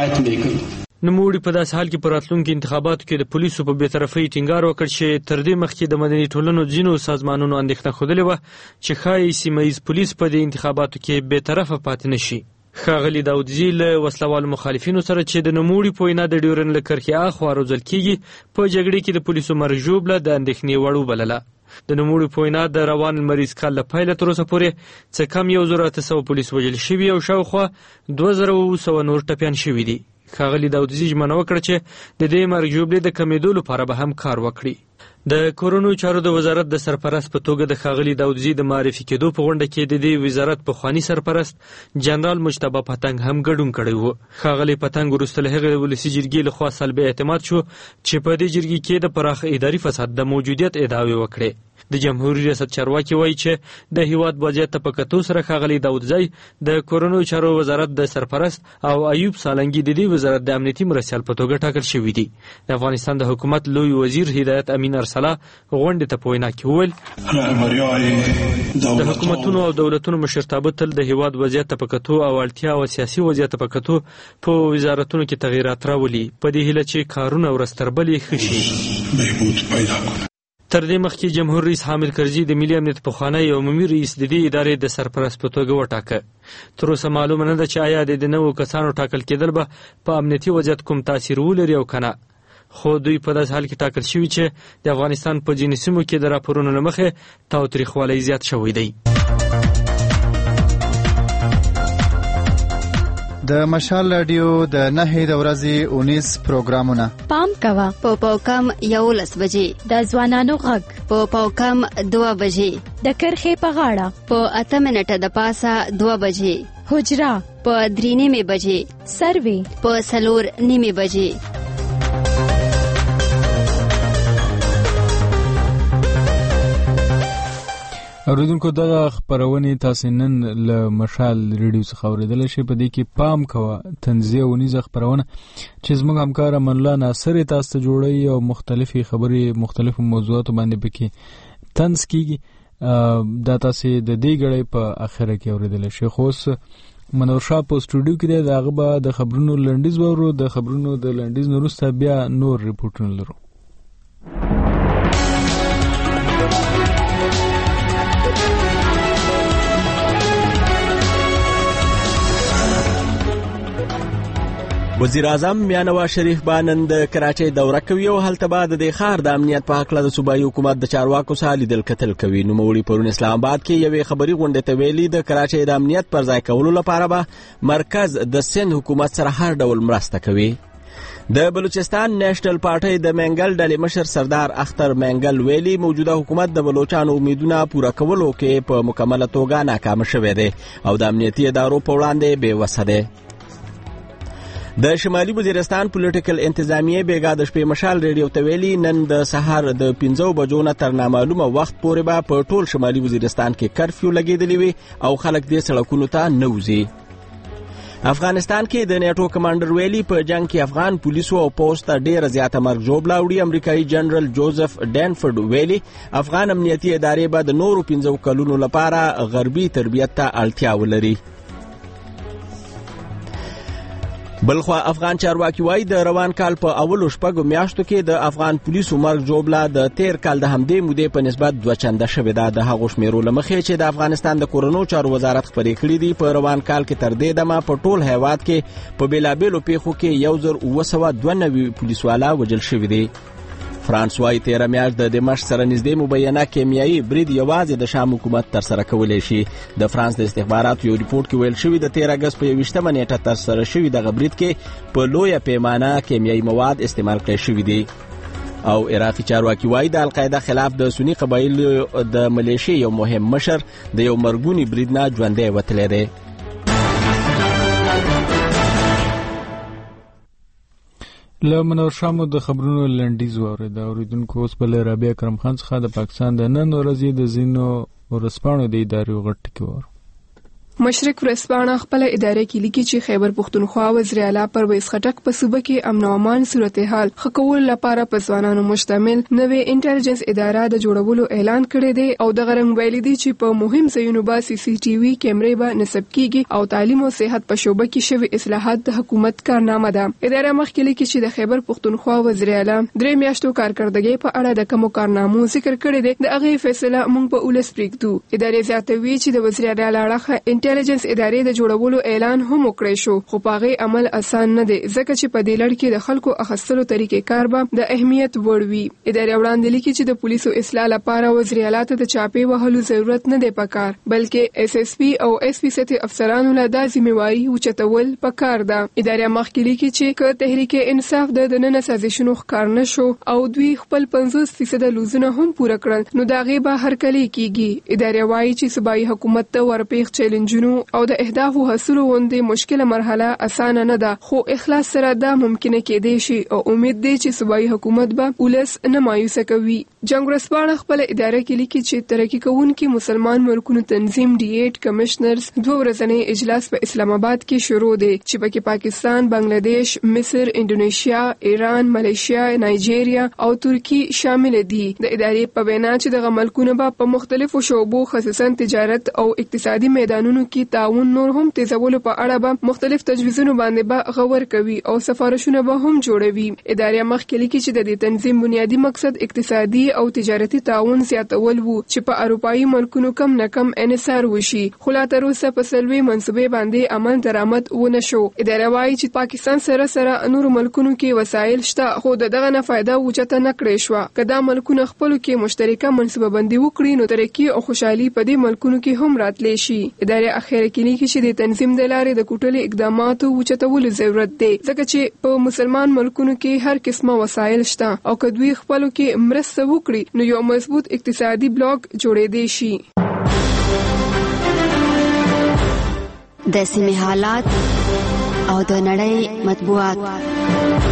نوموړي په داسې حال کې په راتلونکي انتخاباتو کې د پولیسو په بېطرفۍ ټینګار وکړ چې تر دې مخکې د مدني ټولنو ځینو سازمانونو اندېښنه ښودلې وه چې ښایي سیمه ییز پولیس په دې انتخاباتو کې بېطرفه پاتې نه شي. ښاغلي داودزي له وسلوالو مخالفینو سره چې د نوموړي په وینا د ډیورن له کرښې اخوا روزل کېږي په جګړې کې د پولیسو مرګ ژوبله د اندېښنې وړ وبلله. د نوموړي په وینا د روان لمریز کال له پیله تر اوسه پورې څه کم یو زر اته سوه پولیس وژل شوي او شاوخوا دوه زره اووه سوه نور ټپیان شوي دي. ښاغلي داودزي ژمنه وکړه چې د دې مرګ ژوبلې د کمېدو لپاره به هم کار وکړي. د کورونو چارو د وزارت د سرپرست په توګه د ښاغلي داودزي د معرفي کېدو په غونډه کې د دې وزارت پخواني سرپرست جنرال مجتبی پتنګ هم ګډون کړی و. ښاغلي پتنګ وروسته له هغې ولسي جرګې لخوا سلبي اعتماد شو چې په دې جرګې کې د پراخ اداري فساد د موجودیت ادعاوې وکړې. د جمهوریت ریاست چارواکي وایي چې د هیواد وضعیت ته په کتو سره ښاغلي داودزی د کورونو چارو وزارت د سرپرست او ایوب سالنګي د دې وزارت د امنیتي مرستیال په توګه ټاکل شوي دي. د افغانستان د حکومت لوی وزیر هدایت امین ارسلا غونډې ته په وینا کې وویل د حکومتونو او دولتونو مشرتابه تل د هیواد وضعیت ته په کتو او اړتیا او سیاسي وضعیت ته په کتو په وزارتونو کې تغیرات راولي په دې هیله چې کارونه ورځ تر بلې ښه شي. تر دې مخکې جمهور رئیس حامد کرزي د ملي امنیت پخوانی عمومي رئیس د دې ادارې د سرپرست په توګه وټاکه. تر اوسه معلومه نه ده چې آیا د دې نوو کسانو ټاکل کېدل به په امنیتي وضعیت کوم تاثیر ولري او که نه، خو دوی په داسې حال کې ټاکل شوي چې د افغانستان په ځینې سیمو کې د راپورونو له مخې تاوتریخوالی زیات شوی دی. د مشال رادیو د نهې د ورځې اونیس پروګرامونه پام کوه په پاوکم یولس بجې، د ځوانانو غږ په پاوکم دوه بجې، د کرښې په غاړه په اته منټه د پاسه دوه بجې، حجره په درې نیمې بجې، سروې په څلور نیمې بجې. اوریدونکو دغه خبرونه تاسو نن له مشال ریډیو څخه اوریدل شي. په دې کې پام کوه تنزیه ونیزه خبرونه چې زموږ همکار منلا ناصر تاسو ته جوړي او مختلفي خبرې مختلفو موضوعاتو باندې پکې تنز کیږي. دا تاسو د دې غړې په اخره کې اوریدل شي. خو منور شاه په سټوډیو کې د هغه به د خبرونو لنډیز وورو، د خبرونو د لنډیز وروسته بیا نور ریپورټونه لرو. وزیر اعظم میاں نواز شریف بانن د کراچۍ دوره کوي او هلته به د ښار د امنیت په هکله د صوبایي حکومت د چارواکو سره لیدل کتل کوي. نوموړي پرون اسلام آباد کې یوې خبري غونډې ته ویلي د کراچۍ د امنیت پر ځای کولو لپاره به مرکز د سند حکومت سره هر ډول مرسته کوي. د بلوچستان نېشنل پارټۍ د منګل ډلې مشر سردار اختر منګل ویلي موجوده حکومت د بلوچستان امیدونه پوره کولو کې په مکمله توګه ناکام شوی دی او د امنیتي ادارو په وړاندې بې وسه دی. د شمالي وزیرستان پولیټیکل انتظامیه بیګا د شپې مشال ریډیو ته ویلي نن د سهار د پنځو بجو نه تر نامعلومه وخت پورې به په ټول شمالي وزیرستان کې کرفیو لګېدلی وي او خلک دې سړکونو ته نه وځي. افغانستان کې د نیټو کمانډر ویلي په جنگ کې افغان پولیسو او پولیس ته ډېره زیاته مرګ ژوبله وړي. امریکایي جنرال جوزف ډینفورد ویلي افغان امنیتي ادارې به د نورو پنځو کلونو لپاره غربي تربیت ته اړتیا ولري. بلخوا افغان چارواکي وایي د روان کال په اولو شپږو میاشتو کې د افغان پولیسو مرګ ژوبله د تیر کال د همدې مودې په نسبت دوه چنده شوې ده. د هغو شمیرو له مخې چې د افغانستان د کورونو چارو وزارت خپرې کړي دي په روان کال کې تر دې دمه په ټول هیواد کې په بېلابېلو پیښو کې یو زر اوه سوه دوه نوي پولیسوالا وژل شوي دي. فرانس وايي تیره میاشت د دمشق سره نږدې مبینه کیمیایي برید یوازې د شام حکومت ترسره کولی شي. د فرانس د استخباراتو یو ریپورټ کې ویل شوي د تیر اګست په یویشتمه نیټه ترسره شوي دغه برید کې په لویه پیمانه کیمیایي مواد استعمال کړي شوي دي. او عراقي چارواکي وایي د القاعده خلاف د سني قبایلو د ملیشې یو مهم مشر د یو مرګوني برید نه ژوندی وتلی دی. له منور شامو د خبرونو لنډیز واورید. اوریدونکو اوس بل رابعه کرم خان څخه د پاکستان د نن ورځې د ځینو ورسپانو د ادارې غټ کې وره. مشرق ورسپانه خپل اداره کې لیکي چې خیبر پختونخوا وزیر اعلی پرویز خټک په صوبه کې امن او امان صورتحال ښه کولو لپاره په ځوانانو مشتمل نوې انټيليجنس اداره د جوړولو اعلان کړی دی او د غرنګ ویلي دی چې په مهم ځایونو به سی سی ټي وي کیمرې به نصب کیږي او تعلیم او صحت په شوبه کې شوی اصلاحات د حکومت کارنامه ده. اداره مخکې لیکي چې د خیبر پختونخوا وزیر اعلی درې میاشتو کارکړدګۍ په اړه د کوم کارنامو ذکر کړی دی. د هغه فیصله موږ په اولس پریږدو. ادارې زیاتوي چې د وزیر اعلی اړه انټيليجنس ادارې د جوړولو اعلان هم وکړی شو خو په هغه عمل اسان نه دی ځکه چې په دې لړ کې د خلکو اخیستلو طریقې کار به د اهمیت وړ وي. ادارې وړاندې لیکي چې د پولیسو اصلاح لپاره وزیر اعلی ته د چاپې وهلو ضرورت نه دی پکار بلکې ایس ایس پی او ایس پی سطحي افسرانو له دا ذمہواری اوچتول پکار ده. ادارې مخکې لیکي چې که تحریک انصاف د دننه سازشونو ښکار نشو او دوی خپل پنځوس فیصد لوزونه هم پوره کړل نو دا غي به هر کلی کیږي. ادارې وايي چې صوبایي حکومت ته ورپېښ چیلنجونو او د اهدافو حاصلو غوندې مشکله مرحله اسانه نه ده خو اخلاص سره دا ممکنه کېدای شي او امید دی چې صوبایي حکومت به ولس نه مایوسه کوي. جنگ ورسپانه خپل اداره کې لیکي چې ترقی کوونکي مسلمان ملکونو تنظیم ډي ایټ کمشنرز دوه ورځنی اجلاس په اسلام آباد کې شروع دی چې پکې پاکستان، بنگلاديش، مصر، انډونیشیا، ایران، ملیشیا، نایجیریا او ترکی شامل دي. د ادارې په وینا چې دغه ملکونه به په مختلفو شعبو خصوصا تجارت او اقتصادي میدانونو کې تعاون نور هم تیزولو په اړه به مختلف تجویزونو باندې به غور کوي او سفارشونه به هم جوړوي. ادارې مخکې لیکي چې د دې تنظیم بنیادی مقصد اقتصادي او تجارتي تعاون زیاتول وو چې په اروپایي ملکونو کم نه کم انحصار وشي، خو لا تر اوسه په سلوي منصوبې باندې عمل درآمد ونه شو. اداره وايي چې پاکستان سره سره نور ملکونو کې وسایل شته، خو دغه نه فائدہ وچته نه کړې شو. کدا ملکونه خپل کې مشترکه منصوبه بندي وکړي نو ترقی او خوشحالي په دې ملکونو کې هم راتلی شي. اداره اخیره کې لیکي چې د تنظیم د لارې د کوټلې اقداماتو وچتولو ضرورت دی، ځکه چې په مسلمان ملکونو کې هر قسمه وسایل شته او کدوې خپلو کې مرسته وکړي نو یو مضبوط اقتصادي بلاک جوړېدی شي. د سیمې حالات او د نړۍ مطبوعات.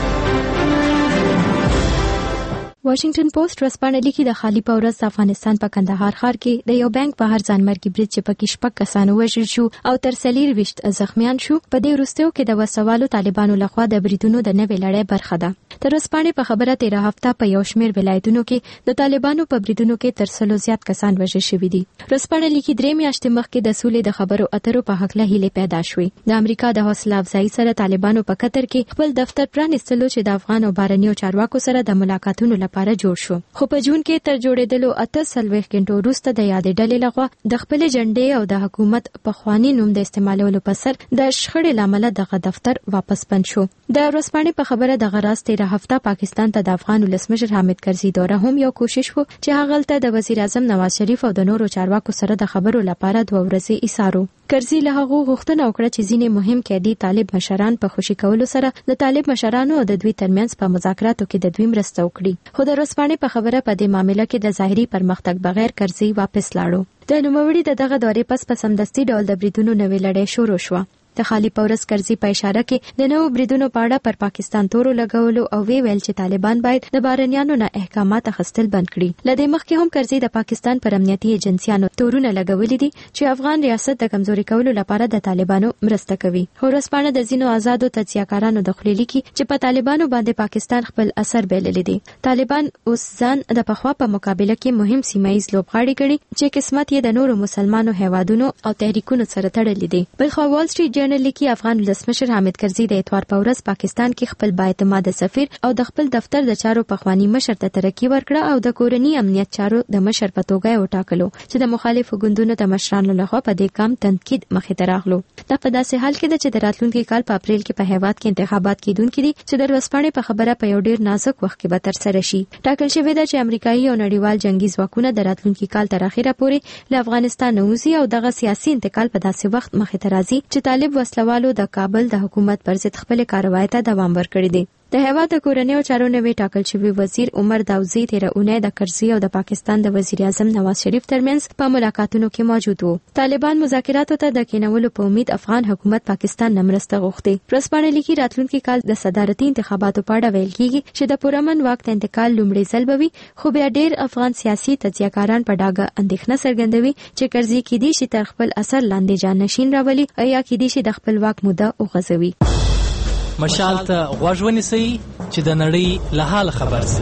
واشنگټن پوسټ ورځپاڼه لیکي د خالی په ورځ د افغانستان په کندهار ښار کې د یو بانک په هر ځانمرګي برید چې پکې شپږ کسان وژل شو او تر څلور ویشت زخمیان شو. په دې وروستیو کې د وسوالو طالبانو لخوا د بریدونو د نوې لړۍ برخه ده. تر ورځپاڼې په خبره تیره هفته په یو شمېر ولایتونو کې د طالبانو په بریدونو کې تر سلو زیات کسان وژل شوي دي. ورځپاڼه لیکي درې میاشتې مخکې د سولې د خبرو اترو په هکله هیلې پیدا شوې. د امریکا د حوصله افزایي سره طالبانو په قطر کې خپل دفتر پرانیستلو چې د افغان او بهرنیو چارواکو سره د ملاقاتونو لپاره جوړ شو. خو په جون کې تر جوړېدلو اته څلوېښت غنټو وروسته د یادې ډلې لخوا د خپلې جنډې او د حکومت پخواني نوم د استعمالولو په سر د شخړې له امله دغه دفتر واپس بند شو. د ورځپاڼې په خبره دغه راز تېره هفته پاکستان ته د افغان ولسمشر حامد کرزي دوره هم یو کوشش و چې هغلته د وزیر اعظم نواز شریف او د نورو چارواکو سره د خبرو لپاره دوه ورځې ایثارو. کرزي له هغو غوښتنه وکړه چې ځینې مهم قیدي طالب مشران په خوشي کولو سره د طالب مشرانو او د دوی ترمنځ په مذاکراتو کې د دوی مرسته وکړي. خو د ورځپاڼې په خبره په دې معاملې کې د ظاهري پرمختګ بغیر کرزي واپس لاړو. د نوموړي د دغه دورې پس په سمدستي ډول د بریدونو نوې لړۍ شروع شوه. د خالی پورس کرزي په اشاره کې د نوو بریدونو په اړه پر پاکستان تورو لګولو او وی ویل چې طالبان باید د بهرنیانو نه احکامات اخیستل بند کړي. لدې مخکې هم کرزي د پاکستان پر امنیتي ایجنسیانو تورونه لګولي دي چې افغان ریاست د کمزوري کولو لپاره د طالبانو مرسته کوي. ورځپاڼه د ځینو آزادو تجزیه‌کارانو د خولې لیکي چې په طالبانو باندې پاکستان خپل اثر بللی دي. طالبان اوس ځان د پخوا په مقابله کې مهم سیمایي لوبغاړي ګڼي چې قسمت یې د نورو مسلمانو هیوادونو او تحریکونو سره تړلې دي. بلخو وال سټریټ لیکي افغان ولسمشر حامد کرزي د اتوار په ورځ پاکستان کې خپل بااعتماده سفیر او د خپل دفتر د چارو پخوانی مشر ته ترقی ورکړه او د کورنی امنیت چارو د مشر په توګه وټاکلو چې د مخالفو ګوندونو د مشرانو لخوا په دې کام تنقید مخې ته راغلو. دا په داسې حال کې ده چې د راتلونکي کال په اپریل کې په هیواد کې انتخابات کیدونکي دي چې د ورځپاڼې په خبره په یو ډیر نازک وخت کې به ترسره شي. ټاکل شوی ده چې امریکایي او نړیوال جنگي ځواکونه د راتلونکي کال تر اخره پورې له افغانستان وځي او دغه سیاسي انتقال په داسې وخت مخې ته راځي چې طالب وسلوال د کابل د حکومت پر ضد خپل کاروایی ته دوام ورکړی دی. د هیواد د کورنۍ او چارو نوی ټاکل شوی وزیر عمر داوزی تیره اونۍ د کرزي او د پاکستان د وزیر اعظم نواز شریف ترمنځ په ملاقاتونو کې موجود وو. طالبان مذاکراتو ته د کېنولو په امید افغان حکومت پاکستان نه مرسته غوښتي. ورځپاڼه لیکي راتلونکي کال د صدارتي انتخاباتو په اړه ویل کیږي چې د پرامن واک ته انتقال لومړی ځل به وي، خو بیا ډېر افغان سیاسي تجزیه‌کاران په ډاګه اندېښنه څرګندوي چې کرزي کېدی شي تر خپل اثر لاندې جانشین راولي او یا کېدی شي د خپل واک موده وغځوي. مشال ته غوږ ونیسئ چې د نړۍ له حال خبر شئ.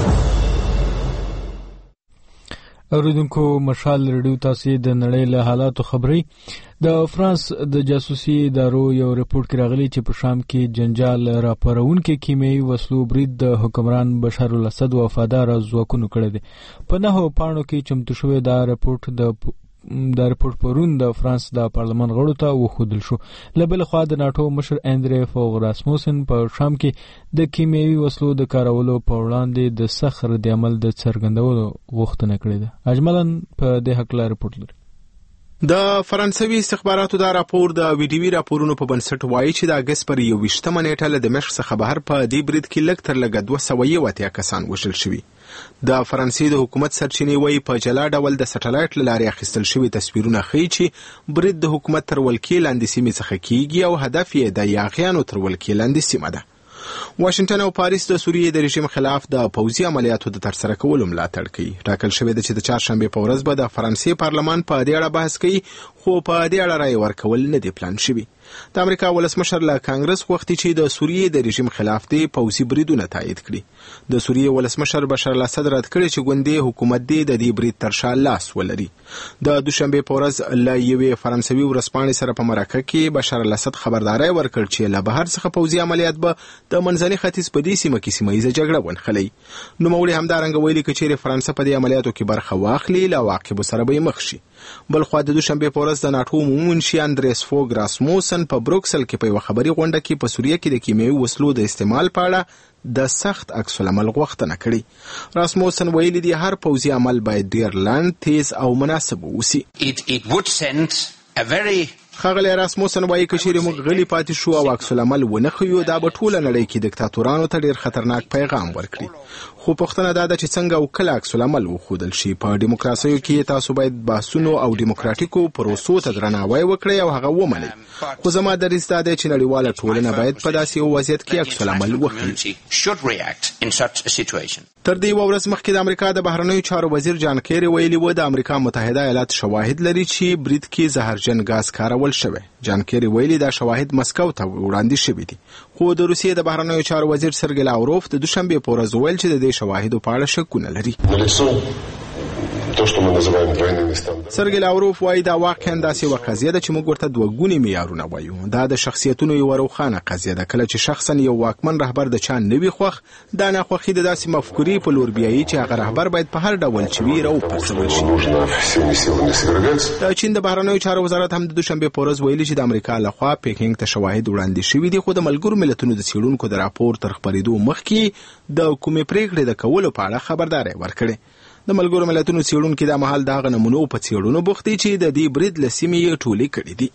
اوریدونکو مشال رادیو تاسو د نړۍ له حالاتو خبري. د فرانس د جاسوسي ادارو یو رپورت کې راغلی چې په شام کې جنجال راپارونکو کیمیاوي وسلو برید د حکمران بشار الاسد وفادار ځواکونو کړی دی. په نهو پاڼو کې چمتو شوی دا رپورت د دا رپورت پرون د فرانس د پارلمان غړو ته وښودل شو. له بل خوا د ناتو مشر اندرې فوغ راسموسن په شام کې د کیمیاوي وسلو د کارولو په وړاندې د سخت ردعمل د څرګندولو غوښتنه کړې ده. اجملاً په دې حق لا رپورت لري. د فرانسوي استخباراتو دا راپور د ویډیوي راپورونو په بنسټ وایي چې د اگست پر یوویشتمه نیټه له دمشق څخه بهر په دې برید کې لږ تر لږه دوه سوه یو اتیا کسان وژل شوي. د فرانسې د حکومت سرچینې وایي په جلا ډول د سټلایټ له لارې اخیستل شوي تصویرونه ښیي چې برید د حکومت تر ولکې لاندې سیمې څخه کیږي او هدف یې د یاغیانو تر ولکې لاندې سیمه ده. واشنگټن او پاریس د سوریې د رژیم خلاف د پوځي عملیاتو د ترسره کولو ملاتړ کوي. ټاکل شوی دی چې د چهارشنبې په ورځ به د فرانسې پارلمان په دې اړه بحث کوي، خو په دې اړه رایې ورکول نه دي پلان شوي. د امریکا ولسمشر له کانګرس غوښتي چې د سوریې د رژیم خلاف دی پوځي بریدونه تایید کړي. د سوریې ولسمشر بشار الاسد رد کړی چې ګوندې حکومت دی د دې برید تر شا لاس ولري. د دوشنبه په ورځ له یوې فرانسوي ورځپاڼې سره په مرکه کې بشار الاسد خبرداري ورکړ چې له بهر څخه پوځي عملیات به د منځني ختیځ په دې سیمه کې سیمه ییزه جګړه ونښلي. نوموړي همدارنګه ویلي چې چیرې فرانسه په دې عملیاتو کې برخه واخلي له عواقبو سره به مخ شي. بلخوا د دوشنبه په ورځ د ناټو عمومي منشي اندریس فوګ راسموسن په بروکسل کې په یوه خبري غونډه کې په سوریه کې د کیمیاوي وسلو د استعمال په اړه د سخت عکس العمل غوښتنه کړې. راسموسن ویلي دی هر پوځي عمل باید ډیر لاند، تیز او مناسب وسی. خاغلی راسموسن وایي که چیرې موږ غلي پاتې شو او عکس العمل ونه ښیو دا به ټوله نړۍ کې دیکتاتورانو ته ډیر خطرناک پیغام ورکړي. خو پوښتنه دا ده چې څنګه او کله عکس العمل وښودل شي. په دیموکراسیو کې تاسو باید بحثونو او دیموکراتیکو پروسو ته درناوی وکړئ او هغه ومنئ. خو زما دریځ دا دی چې نړیواله ټولنه باید په داسې یو وضعیت کې عکس العمل وکړي. تر دې یوه ورځ مخکې د امریکا د بهرنیو چارو وزیر جان کیری ویلي و د امریکا متحده ایالات شواهد لري چې برید کې زهرجن ګاز کارول شوی. جان کیری ویلي دا شواهد مسکو ته وړاندې شوي دي. خو د روسیې د بهرنیو چارو وزیر سرګی لاوروف د دوشنبه په ورځ ویل چې د دې شواهدو په اړه شکونه لري. سرګی لاوروف وایي دا واقعا داسې یوه قضیه ده چې موږ ورته دوه ګوني معیارونه وایو. دا د شخصیتونو یوه روښانه قضیه ده. کله چې شخصا یو واکمن رهبر د چا نه وي خوښ، دا ناخوښي د داسې مفکورې په لور بیایي چې هغه رهبر باید په هر ډول چې وي راوپرځول شي. د چین د بهرنیو چارو وزارت هم د دوشنبه په ورځ ویلي چې د امریکا لخوا پیکینګ ته شواهد وړاندې شوي دي، خو د ملګرو ملتونو د څېړونکو د راپور تر خپرېدو مخکې د کومې پرېکړې د کولو په اړه خبرداری ورکړې. د ملګرو ملتونو څېړونکي دا مهال د هغه نمونو په څېړلو بوخت دي چې د دې برید له سیمې یې ټولې کړي دي.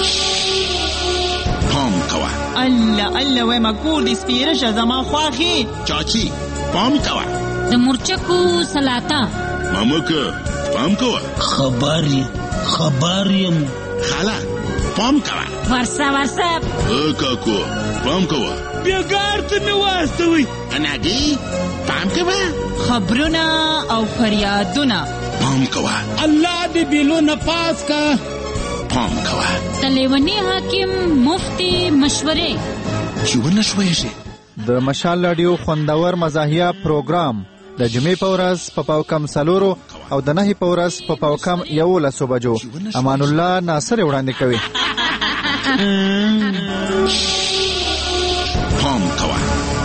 پام کوه الله الله وایم کور دې سپیره شه زما خواښې چاچی پام کوه د مرچکو سلاته مامکه پام کوه خبر خبر یم خاله پام کوه ورسه ورسه ا کاکو پام کوه بیګار ته مې واستوي انادي پام کوه خبرونه او فریادونه پام کوه الله دې بیلونه پاس کا پام کوه د لیونی حاکم مفتی مشورې چې ونه شوی شي. د مشال رادیو خوندور مزاحیه پروګرام د جمعې په ورځ په پاوکم سلورو او د نهي په ورځ په پاوکم یولسو بجو امان الله ناصر وړاندې کوي. پام کوه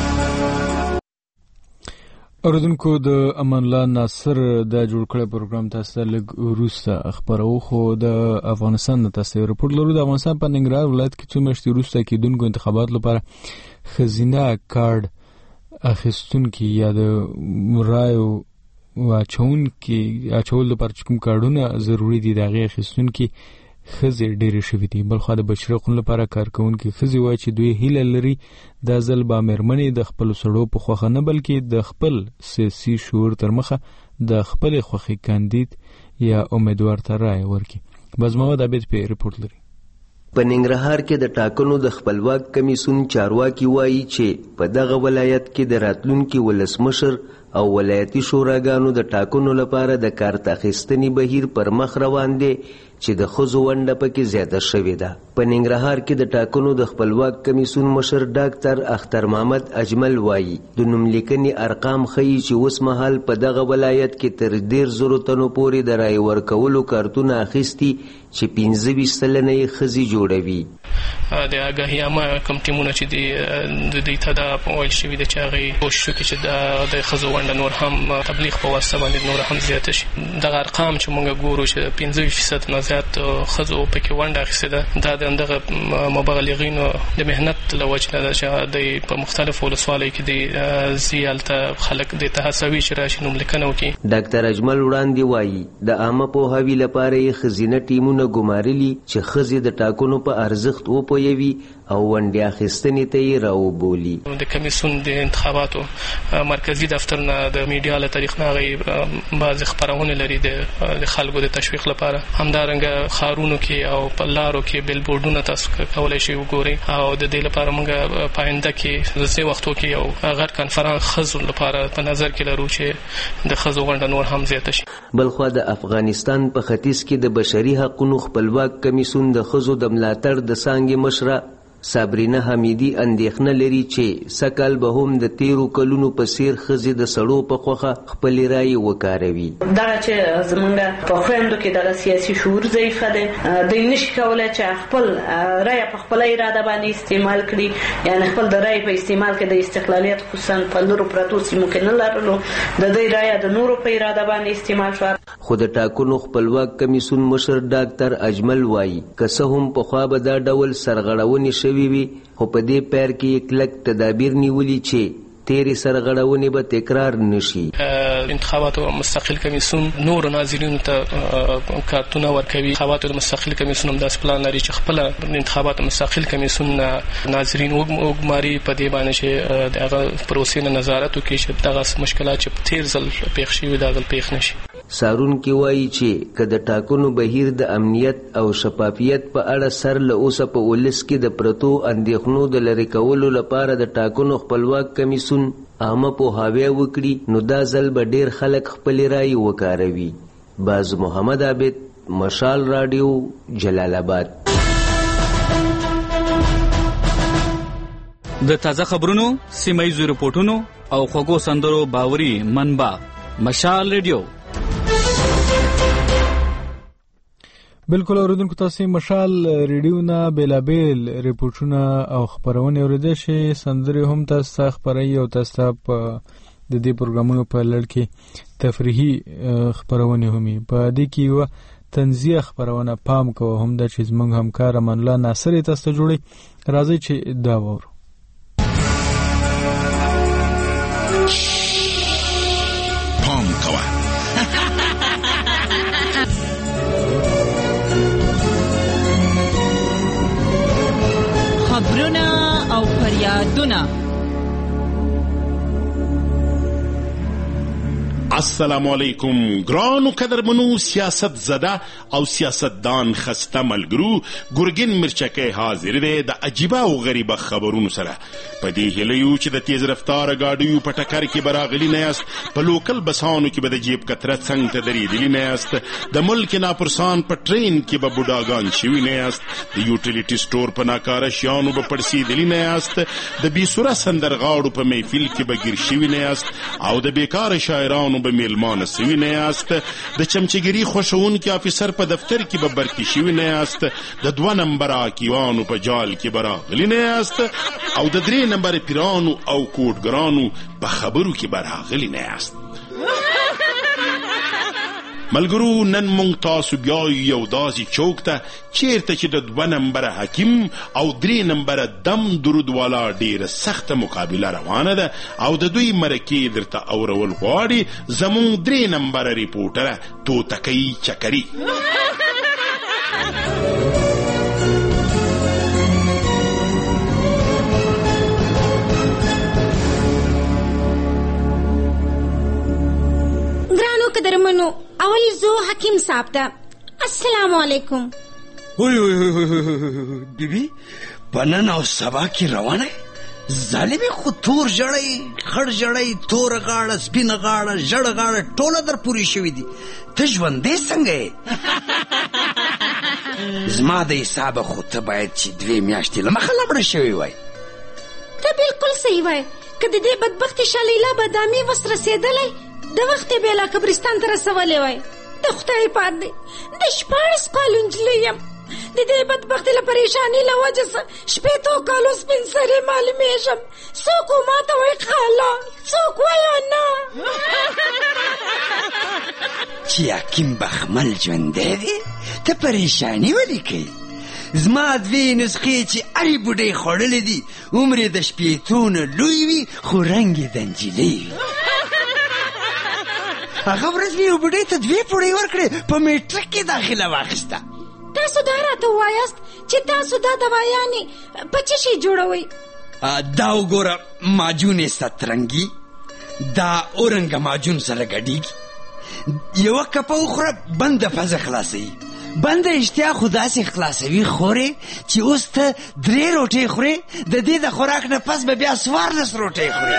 اوردونکو د امان الله ناصر د جوړ کړی پروګرام تاسو ته لږ وروسته خبرو. خو د افغانستان د تاسو رپورټ لرو. د افغانستان په ننګرهار ولایت کې څو میاشتې وروسته کېدونکو انتخاباتو لپاره ښځینه کارډ اخیستونکي یا د رایو واچونکي اچول لپاره چې کوم کارډونه ضروري دي د هغې اخیستونکي ښځې ډېرې شوي دي. بلخوا د بشري حقونو لپاره کارکوونکي ښځې وایي چې دوی هیله لري دا ځل به مېرمنې د خپلو سړو په خوښه نه بلکې د خپل سیاسي شعور تر مخه د خپلې خوښې کاندید یا امیدوار ته رایه ورکړي. بز محمد عابد په رپورټ لري. په ننګرهار کې د ټاکنو د خپلواک کمیسیون چارواکي وایي چې په دغه ولایت کې د راتلونکي ولسمشر او ولایتي شوراګانو د ټاکنو لپاره د کارت اخیستنې بهیر پر مخ روان دی چې د ښځو ونډه پکې زیاته شوې ده. په ننګرهار کې د ټاکنو د خپلواک کمیسیون مشر ډاکټر اختر محمد اجمل وایي د نوملیکنې ارقام ښیي چې اوس مهال په دغه ولایت کې تر ډېر زرو تنو پورې د رایې ورکولو کارتونه اخیستي چې پنځه ویشت سلنه یې ښځې جوړوي. د آګاهي عامه کوم ټیمونه چې د دوی ته دا ویل شوي ده چې هغې کوشش وکړي چې د ښځو ونډه نور هم تبلیغ په واسطه باندې نور هم زیاته شي. دغه ارقام چې موږ ګورو چې پنځه ویشت فیصد نه زیات ښځو پکې ونډه اخیستې ده، دا د همدغه مبلغینو د محنت له وجې نه ده چې دوی په مختلفو ولسوالیو کې د ځي هلته خلک دې ته هڅوي چې راشي نوملیکنه وکړي. ډاکټر اجمل وړاندې وایي د عامه پوهاوي لپاره یې ښځینه ټیمونه ګمارلي چې ښځې د ټاکنو په ارزښت وپوهوي او ونډې اخیستنې ته یې راوبولي. د کمیسیون د انتخاباتو مرکزی دفتر نه د میډیا له طریق نه هغوی بعضې خپرونې لري د خلکو د تشویق لپاره. همدارنګه ښارونو کې او په لارو کې بیلبورډونه تاسو کولی شئ وګورئ او د دې لپاره موږ په آینده کې د ځینې وختو کې یو غټ کنفرانس ښځو لپاره په نظر کې لرو چې د ښځو غونډه نور هم زیاته شي. بلخوا د افغانستان په ختیځ کې د بشري حقونو خپلواک کمیسیون د ښځو د ملاتړ د څانګې مشره صابرینه حمیدي اندېښنه لري چې سږکال به هم د تیرو کلونو په څېر ښځې د سړو په خوښه خپلې رایې وکاروي. دغه چې زموږ په خویندو کې دغه سیاسي شعور ضعیفه دی، دوی نشي کولی چې خپل رایه په خپله اراده باندې استعمال کړي، یعنې خپل د رایې په استعمال کې د استقلالیت خصوصا په لرو پرتو سیمو کې نه لرلو، د دوی رایه د نورو په اراده باندې استعمال شوه. خو د ټاکنو خپلواک کمیسیون مشر ډاکټر اجمل وایي که څه هم پخوا به دا ډول سرغړونې شوي وي، خو په دې پیر کې یې کلک تدابیر نیولي چې تیرې سرغړونې به تکرار نشي. انتخاباتو مستقل کمیسیون نورو ناظرینو ته کارتونه ورکوي. انتخاباتو د مستقل کمیسیون هم داسې پلان لري چې خپله انتخاباتو مستقل کمیسیون ناظرین وګماري په دې باندې چې د هغه پروسې نه نظارت وکړي چې دغه مشکلات چې تیر ځل پېښ شوي دا ځل پېښ نشي. سارونکي وایي چې که د ټاکنو بهیر د امنیت او شفافیت په اړه سر له اوسه په ولس کې د پرتو اندېښنو د لرې کولو لپاره د ټاکنو خپلواک کمیسیون عامه پوهاوی وکړي نو دا ځل به ډېر خلک خپلې رایې وکاروي. باز محمد عابد، مشال راډیو، جلال آباد. د تازه خبرونو، سیمه ییزو رپورټونو او خوږو سندرو باوري منبع مشال ریډیو. بالکل اوریدونکو، تاسو مشال ریډیو نه بیلابیل ریپورټونه او خبرونه اوریدئ شئ. سندرې هم تاسو خبري او تاسو په د دې پروګرامونو په لړ کې تفریحي خبرونه همي په دې کې یو تنزیه خبرونه پام کوو هم د چې زمونږ همکار امان الله ناصر تاسو جوړي. راځي چې دا وورو. پام کوه خبرونه او فریادونه. السلام علیکم ګرانو قدرمنو سیاست زده او سیاستدان خسته ملګرو. ګورګین مرچکۍ حاضر دی د عجیبه او غریبه خبرونو سره. په دې هیله یو چې د تیز رفتاره ګاډیو په ټکر کې به راغلي نه یاست، په لوکل بسانو کې به د جیب کتره څنګ ته درېدلي نه یاست، د ملک ناپرسان په ټرین کې به بوډاګان شوي نه یاست، د یوټیلیټي سټور په ناکاره شیانو به پړسېدلي نه یاست، د بېسوره سندرغاړو په محفل کې به ګیر شوي نه یاست، او د بېکاره شاعرانو به میلمانه سوي نه یاست، د چمچګري خوښونکي افیسر په دفتر کې به برکي شوي نه یاست، د دوه نمبره عاقبانو په جال کې به راغلي نه یاست، او د درې نمبر پیرانو او کوټګرانو په خبرو کې به راغلي نه یاست. ملګرو، نن مونږ تاسو بیایو یو داسې چوک ته چیرته چې د دوه نمبره حکیم او درې نمبره دم درود والا ډیره سخته مقابله روانه ده او د دوی مرکې درته اورول غواړي زمونږ درې نمبره ریپورټره توتکۍ چکري. قدرمنو، اول زو حکیم صاحب ته السلام علیکم. وای وای وای بیبي پنن او سبا کی روانه ظالمي خو تور جړی خړ جړی تور غاړه سپین غاړه جړ غاړه ټوله در پوری شوی دي. ته ژوندې څنګه زما د حساب خو ته باید چې دوی میاشتې له مخه لمړه شوی وای. ته بالکل صحیح وای. که د دې بدبختې شلیله بدامي وس رسېدلی د وخت بیلا قبرستان ته رسولی وای. د خدای پات دی د شپاړس کالو نجلۍ یم. د دې بدبختې له پریشانۍ له وجې شپېتو کالو سپین سرې معلومېږم. څوک و ما ته وایي خاله، څوک وایه نه. چې حکیم بخمل ژوندی دی ته پریشاني ولې کوي؟ زما دوې نسخې چې هرې بوډۍ خوړلې دي عمر یې د شپېتو نه لوی وي خو رنګ یې د نجلۍ وي. هغه ورځ مې یو بوډۍ ته دوې پوړۍ ورکړې په میټرک کې داخله واخیسته. ته تاسو دا راته ووایاست چې تاسو دا دوايانې په څه شي جوړوئ؟ دا وګوره معجون سترنګي دا اورنګه معجون سره ګډیږي، یوه کپه وخوره بنده پزه خلاصوي، بنده اشتیا خو داسې خلاصوي خورې چې اوس ته درې روټۍ خورې، د دې د خوراک نه پس به بیا څوارلس روټۍ خورې.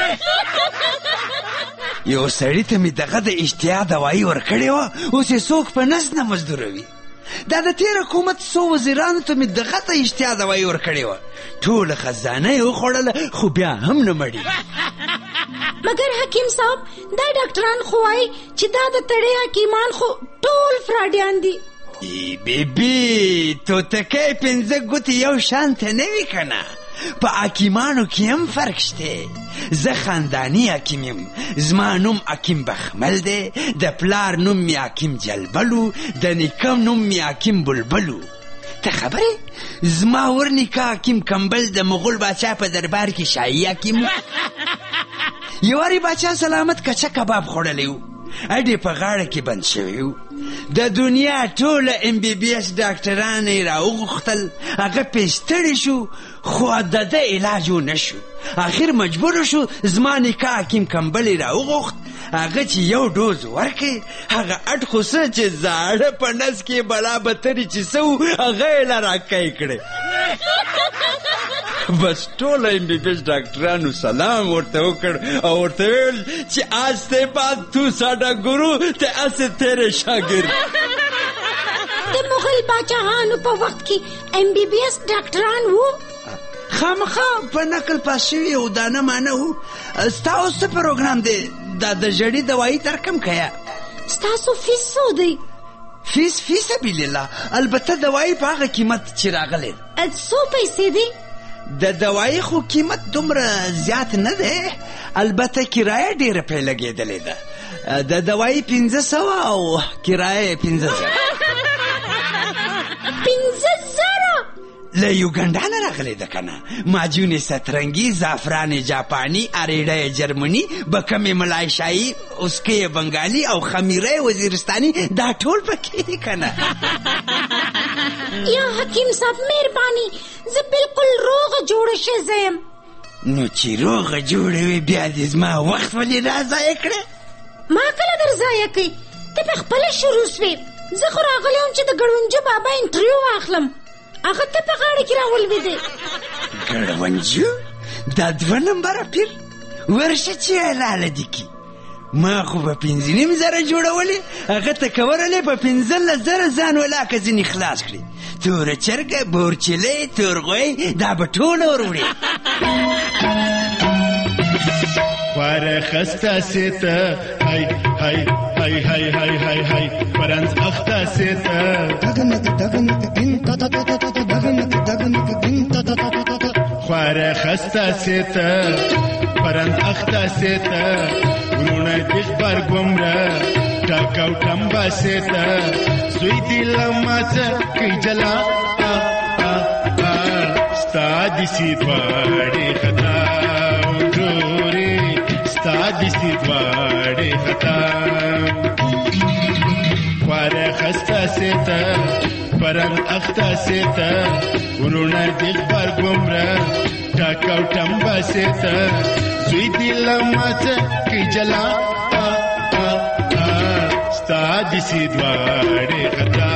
یو سړي ته مې دغه د اشتیا دوایي ورکړې وه، اوس یې څوک په نس نه مزدوروي. دا د تېر حکومت څو وزیرانو ته مې دغه ته اشتیا دوایي ورکړې وه، ټوله خزانه یې وخوړله خو بیا هم نه مړي. مګر حکیم صاحب دا ډاکټران خو وایي چې دا د تړې حکیمان خو ټول فراډیان دي. ای بیبي توتکۍ پنځه ګوتې یو شان ته نه وي که نه، په حکیمانو کې هم فرق شته. زه خانداني حکیم یم، زما نوم حکیم بخمل دی، د پلار نوم مې حکیم جلبلو، د نیکه نوم مې حکیم بلبلو. ته خبرې زما ورنیکه حکیم کمبل د مغول باچا په دربار کې شاهي حکیم. یو وارې باچا سلامت کچه کباب خوړلی و، اډې په غاړه کې بند شوی و. د دنیا ټوله ام بی بی اس ډاکټران یې راوغوښتل، هغه پې ستړي شو خو د ده علاج ونه شو. آخر مجبور شو زما نیکه حکیم کمبل یې راوغوښت، هغه چې یو ډوز ورکړې هغه اټ خو څه چې زاړه په نس کې بلا بترې چې څه و هغه یې له راکۍ کړې. بس ټوله ام بی بی اس ډاکټرانو سلام ورته وکړ او ورته ویل چې آج سے بعد تو ساډا ګورو ته اسې تیرې شاګرد. د مغل باچاهانو په وخت کې ام بی بی اس ډاکټران وو؟ خامخا په نقل پاس شوي او دا نه مانه وو. ستا اوس څه پروګرام دی؟ دا د ژړې دوایي ترکم کیا. ستاسو فیس څو دی؟ فیس فی سبیل الله، البته دوایي په هغه قیمت چې راغلی. څو پیسې دی؟ د دوایي خو قیمت دومره زیات نه دی، البته کرایه ډېره پرې لګېدلې ده. د دوایي پنځه سوه او کرایه پنځه زره. پنځه زره؟ له یوګنډا نه راغلی ده که نه. معجون سترنګي، زعفران جاپاني، اریډه جرمني، بکمې ملایشایي، اسکې بنګالي او خمیره وزیرستاني، دا ټول پکې دي که نه. یا حکیم صاحب مهرباني، زه بالکل روغه جوړه ښځه یم. نو چې روغه جوړه وي بیا دې زما وخت ولې را ضایع کړه؟ ما کله در ضایع کوي؟ ته په خپله شروع سوې. زه خو راغلی وم چې د ګړونجو بابا انټرویو واخلم، هغه ته په غاړه کې راولوېدې. ګړونجو؟ دا دوه نمبره پیر ورشه چې حلاله دي کي. ما خو په پنځه نیم زره جوړولې، هغه ته کورلې په پنځلس زره ځان ولاکه ځینې خلاص کړي. توره چرګه، بورچلې، تورغوی دا به ټوله ور وړې. خواره خسته سیته های های های های های های های فرانس اخته سیته خواره خسته سیته فرانس اخته سیته ورونه دیخ برگمره ټاکاو ټمبا سیته سوی دی لماسه کی جلا ستا دیسی دواړې خطا ستا دیسی دواړې خطا خواره خسته سیته پرنګ اخته سیته ورونه دیخ برګمره ټاکاو ټمبا سیته سوی دی لماسه کی جلا ستا دیسی دواړې خطا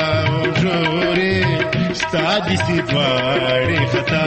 ورورې ستا دیسی دواړې خطا.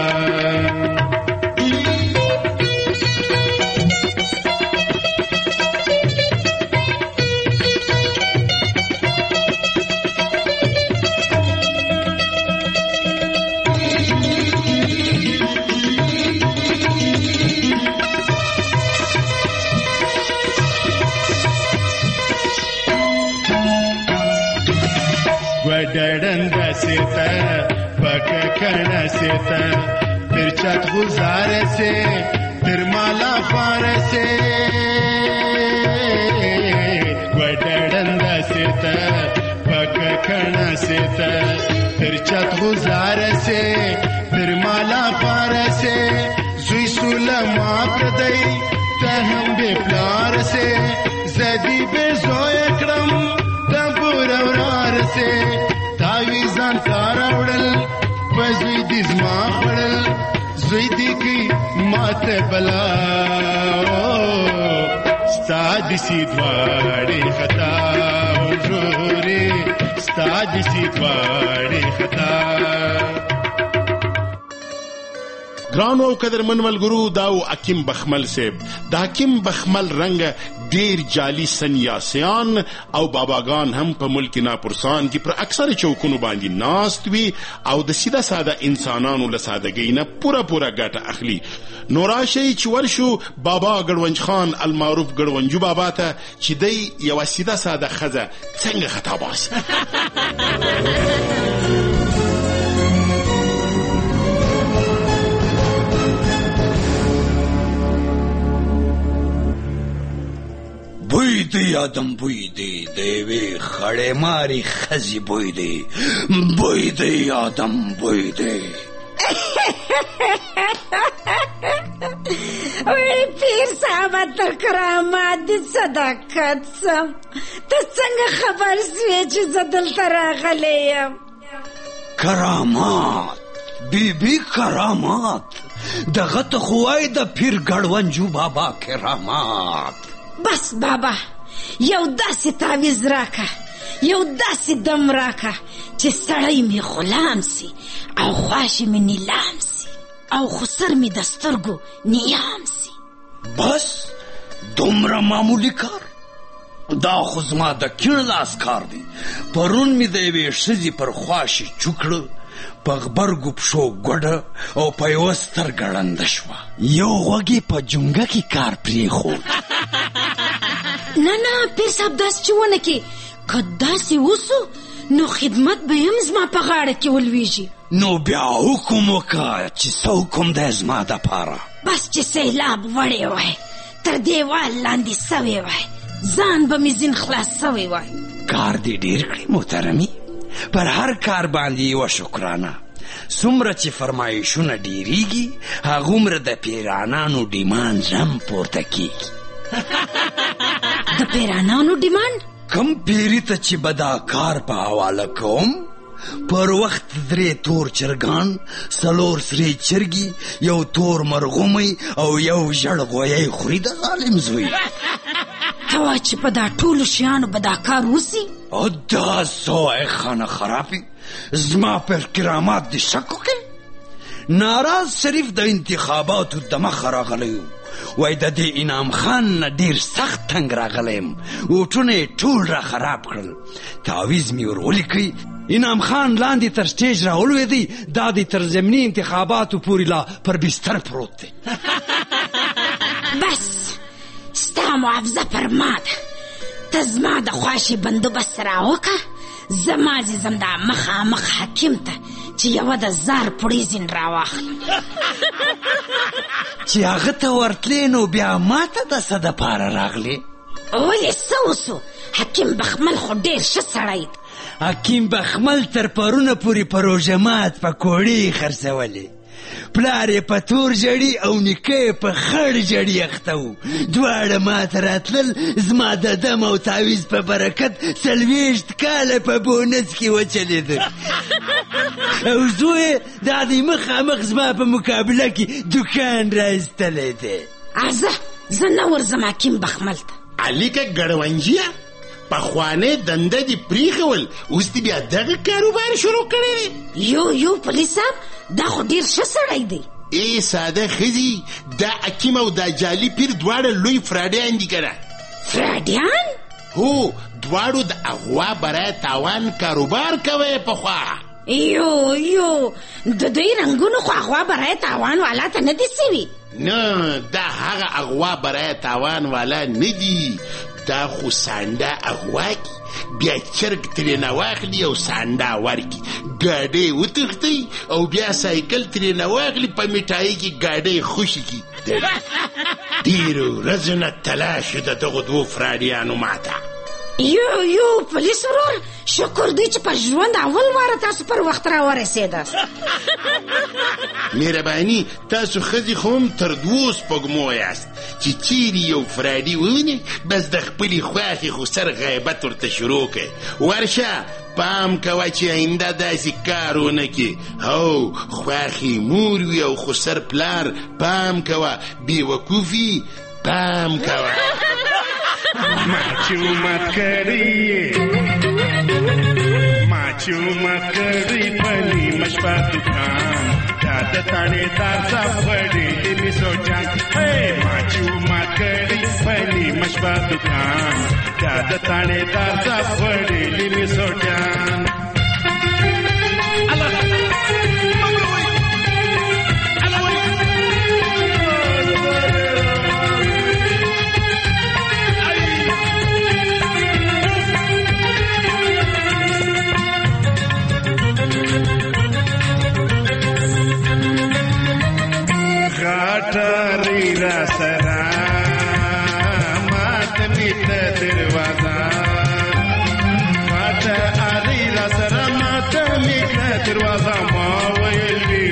ڈڑند سیتا پکڑ سیتا پھر چت گزار سے پھر مالا فار سے ڈڑند سیتا پکڑ سیتا پھر چت گزار سے پھر مالا فار سے زوی سلما پردئی تہم بے پلار سے زدی بے زوئے کرم تبور اورار سے تاویزان تا ته بلا ستا دسی دواړې خطا ورورې ستا دسی دواړې خطا. ګرانو او قدرمن ملګرو دا و حکیم بخمل صاحب. د حکیم بخمل رنګ ډیر جعلي سنیاسیان او باباګان هم په ملک ناپرسان کې پر اکثر چوکونو باندې ناست وي او د سیده ساده انسانانو له سادګۍ نه پوره پوره ګټه اخلي. نو راشئ چې ورشو بابا ګړونج خان المعروف ګړونجو بابا ته چې دی یوه سیده ساده ښځه څنګه خطا باسي. بوی دی آدم بوی دی دیوی خڑے ماری خزی بوی دی بوی دی آدم بوی دی. وی پیر صاحب تر کرامات دی صداقت سم ته څنګه خبر سوی چې زه دلته راغلی یم؟ کرامات بی بی کرامات دغه ته خو وایي د پیر ګړونجو بابا کرامات. بس بابا یو داسې تعویز راکه یو داسې دم راکه چې سړی می غلام سی او خواشي می نیلام سی او خسر می د سترګو نیام سی. بس دومره معمولی کار؟ دا خو زما د کیڼ لاس کار دی. پرون می د یوې ښځې پر خواشي چوکړه په غبرګو پښو ګوډه او په یوه سترګه ړنده شوه. یو غوږ یې په جونګه کې کار پرېښود. نه نه پیر صاحب داسې چې ونه کې که داسې وسو نو خدمت به هم زما په غاړه کې ولویږي. نو بیا حکم وکړه چې څه حکم دی زما دپاره؟ بس چې سیلاب وړی وای تر دیوال لاندې سوی وای ځان به مې ځین خلاص سوی وای. کار دې ډېر کړی محترمي. پر هر کار باندې یوه شکرانه. څومره چې فرمایشونه ډېریږي هغومره د پیرانانو ډیماند هم پورته کېږي. د پیرانانو ډیماند؟ کم پیری ته چې به دا کار په حواله کوم پر وخت درې تور چرګان څلور سرې چرګي یو تور مرغومی او یو ژړ غویی خوري د ظالم زوی. ته وا چې په دا ټولو شیانو به دا کار وسي؟ او دا سوی خانه خرابي زما پر کرامات دې شک وکړې؟ ناراض شریف د انتخاباتو د مخه راغلی وای د دې انعام خان نه ډېر سخت تنګ راغلی یم. اوټونه یې ټول را خراب کړل. تعویز مې ور ولیکئ. انعام خان لاندې تر سټیج راولوېدی. دا د تر ضمني انتخاباتو پورې لا پر بستر پروت دی. بس ستا معاوضه پر ما ده. ته زما د خواشي بندوبست راوکړه. زما ځم دا مخامخ حکیم ته چې یوه د زار پوړیزین راواخلم. چې هغه ته ورتلې نو بیا ما ته د څه دپاره راغلې؟ ولې څه وسو؟ حکیم بخمل خو ډېر ښه سړی دی. حکیم بخمل تر پرونه پورې په روژه مات پکوړې خرڅولې. پلار یې په تور جړي او نیکه یې په خړ جړي اخته و. دواړه ماته راتلل. زما د دم او تعویز په برکت څلوېښت کاله په بونس کې وچلېده. او زوی دا د مخامخ زما په مقابله کې دوکان رایستلی دی. ارزه زه نه ورځم حکیم بخمل ته. علیکه ګړونجیه پخوانۍ دنده دې پرېښول اوس دې بیا دغه کاروبار شروع کړی دی؟ یو یو پولیس صاحب دا خو ډېر ښه سړی دی. ای ساده ښځې دا حکیم او دا جعلي پیر دواړه لوی فراډیان دي که نه؟ فراډیان؟ هو دواړو د اغوا برای تاوان کاروبار کوی پخوا. یو یو د دوی رنګونو خو اغوا برای تاوان والا ته نه دي سوي؟ نه دا هغه اغوا برای تاوان والا نه دي. دا خو سانده اغوا کی بیا چرګ ترېنه واخلي او سانده ورکي ګاډۍ وتښتئ او بیا سایکل ترېنه واخلي په میټایي کې ګاډۍ خوشي کي. ډېرو ورځو نه تلاش د دغو دوو فراډیانو ماته. یو یو پولیس ورور شکر دی چې په ژوند اول واره تاسو پر وخت راورسېداست. مهرباني تاسو ښځې خو هم تر دوو سپوږمو یاست چې چیرې یو فراډي ووینئ بس د خپلې خوښې خو سر غیبت ورته شروع کړئ. ورشه پام کوه چې آینده داسې کار ونه کړې هو خواښې مور وي او خسر پلار پام کوه بېوقوفي پام کوه ما چومت کړی ما چومت کړی په نیمه شپه دوکان دا د تاڼېدار زفړې دې مې سوچان ما چومت کړی په نیمه شپه دوکان دا د تاڼېدار زفړې دې مې سوچان غاټری را سره مات میت دروازه غاټری را سره مات میت دروازه ما ویلی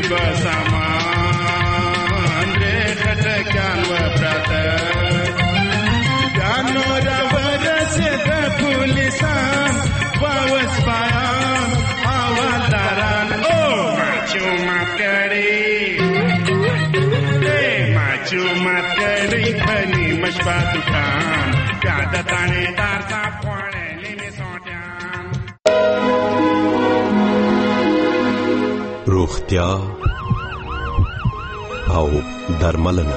بسامان دې خټکان و پراته ګانو را ورسېد پولیسان واوس پایان حوالداران او چوما کړی چومت کړی په نیمه شپه دوکان بیا د تاڼېدار صاحب خوړلې مې سوټیان روغتیا او درملنه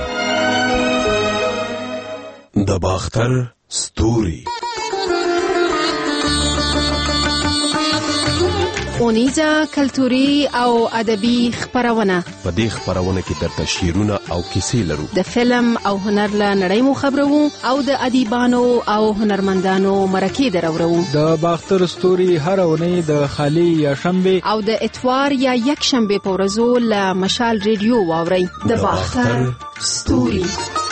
د باختر ستوري اونیزه کلتوري او ادبي خپرونه په دې خپرونه کې درته شعرونه او کیسې لرو د فلم او هنر له نړۍ مو خبرو او د ادیبانو او هنرمندانو مرکې درورو د باختر ستوري هر اونۍ د خالی یا شنبه او د اتوار یا یک شنبه په ورځو له مشال ریډیو واوري د باختر ستوري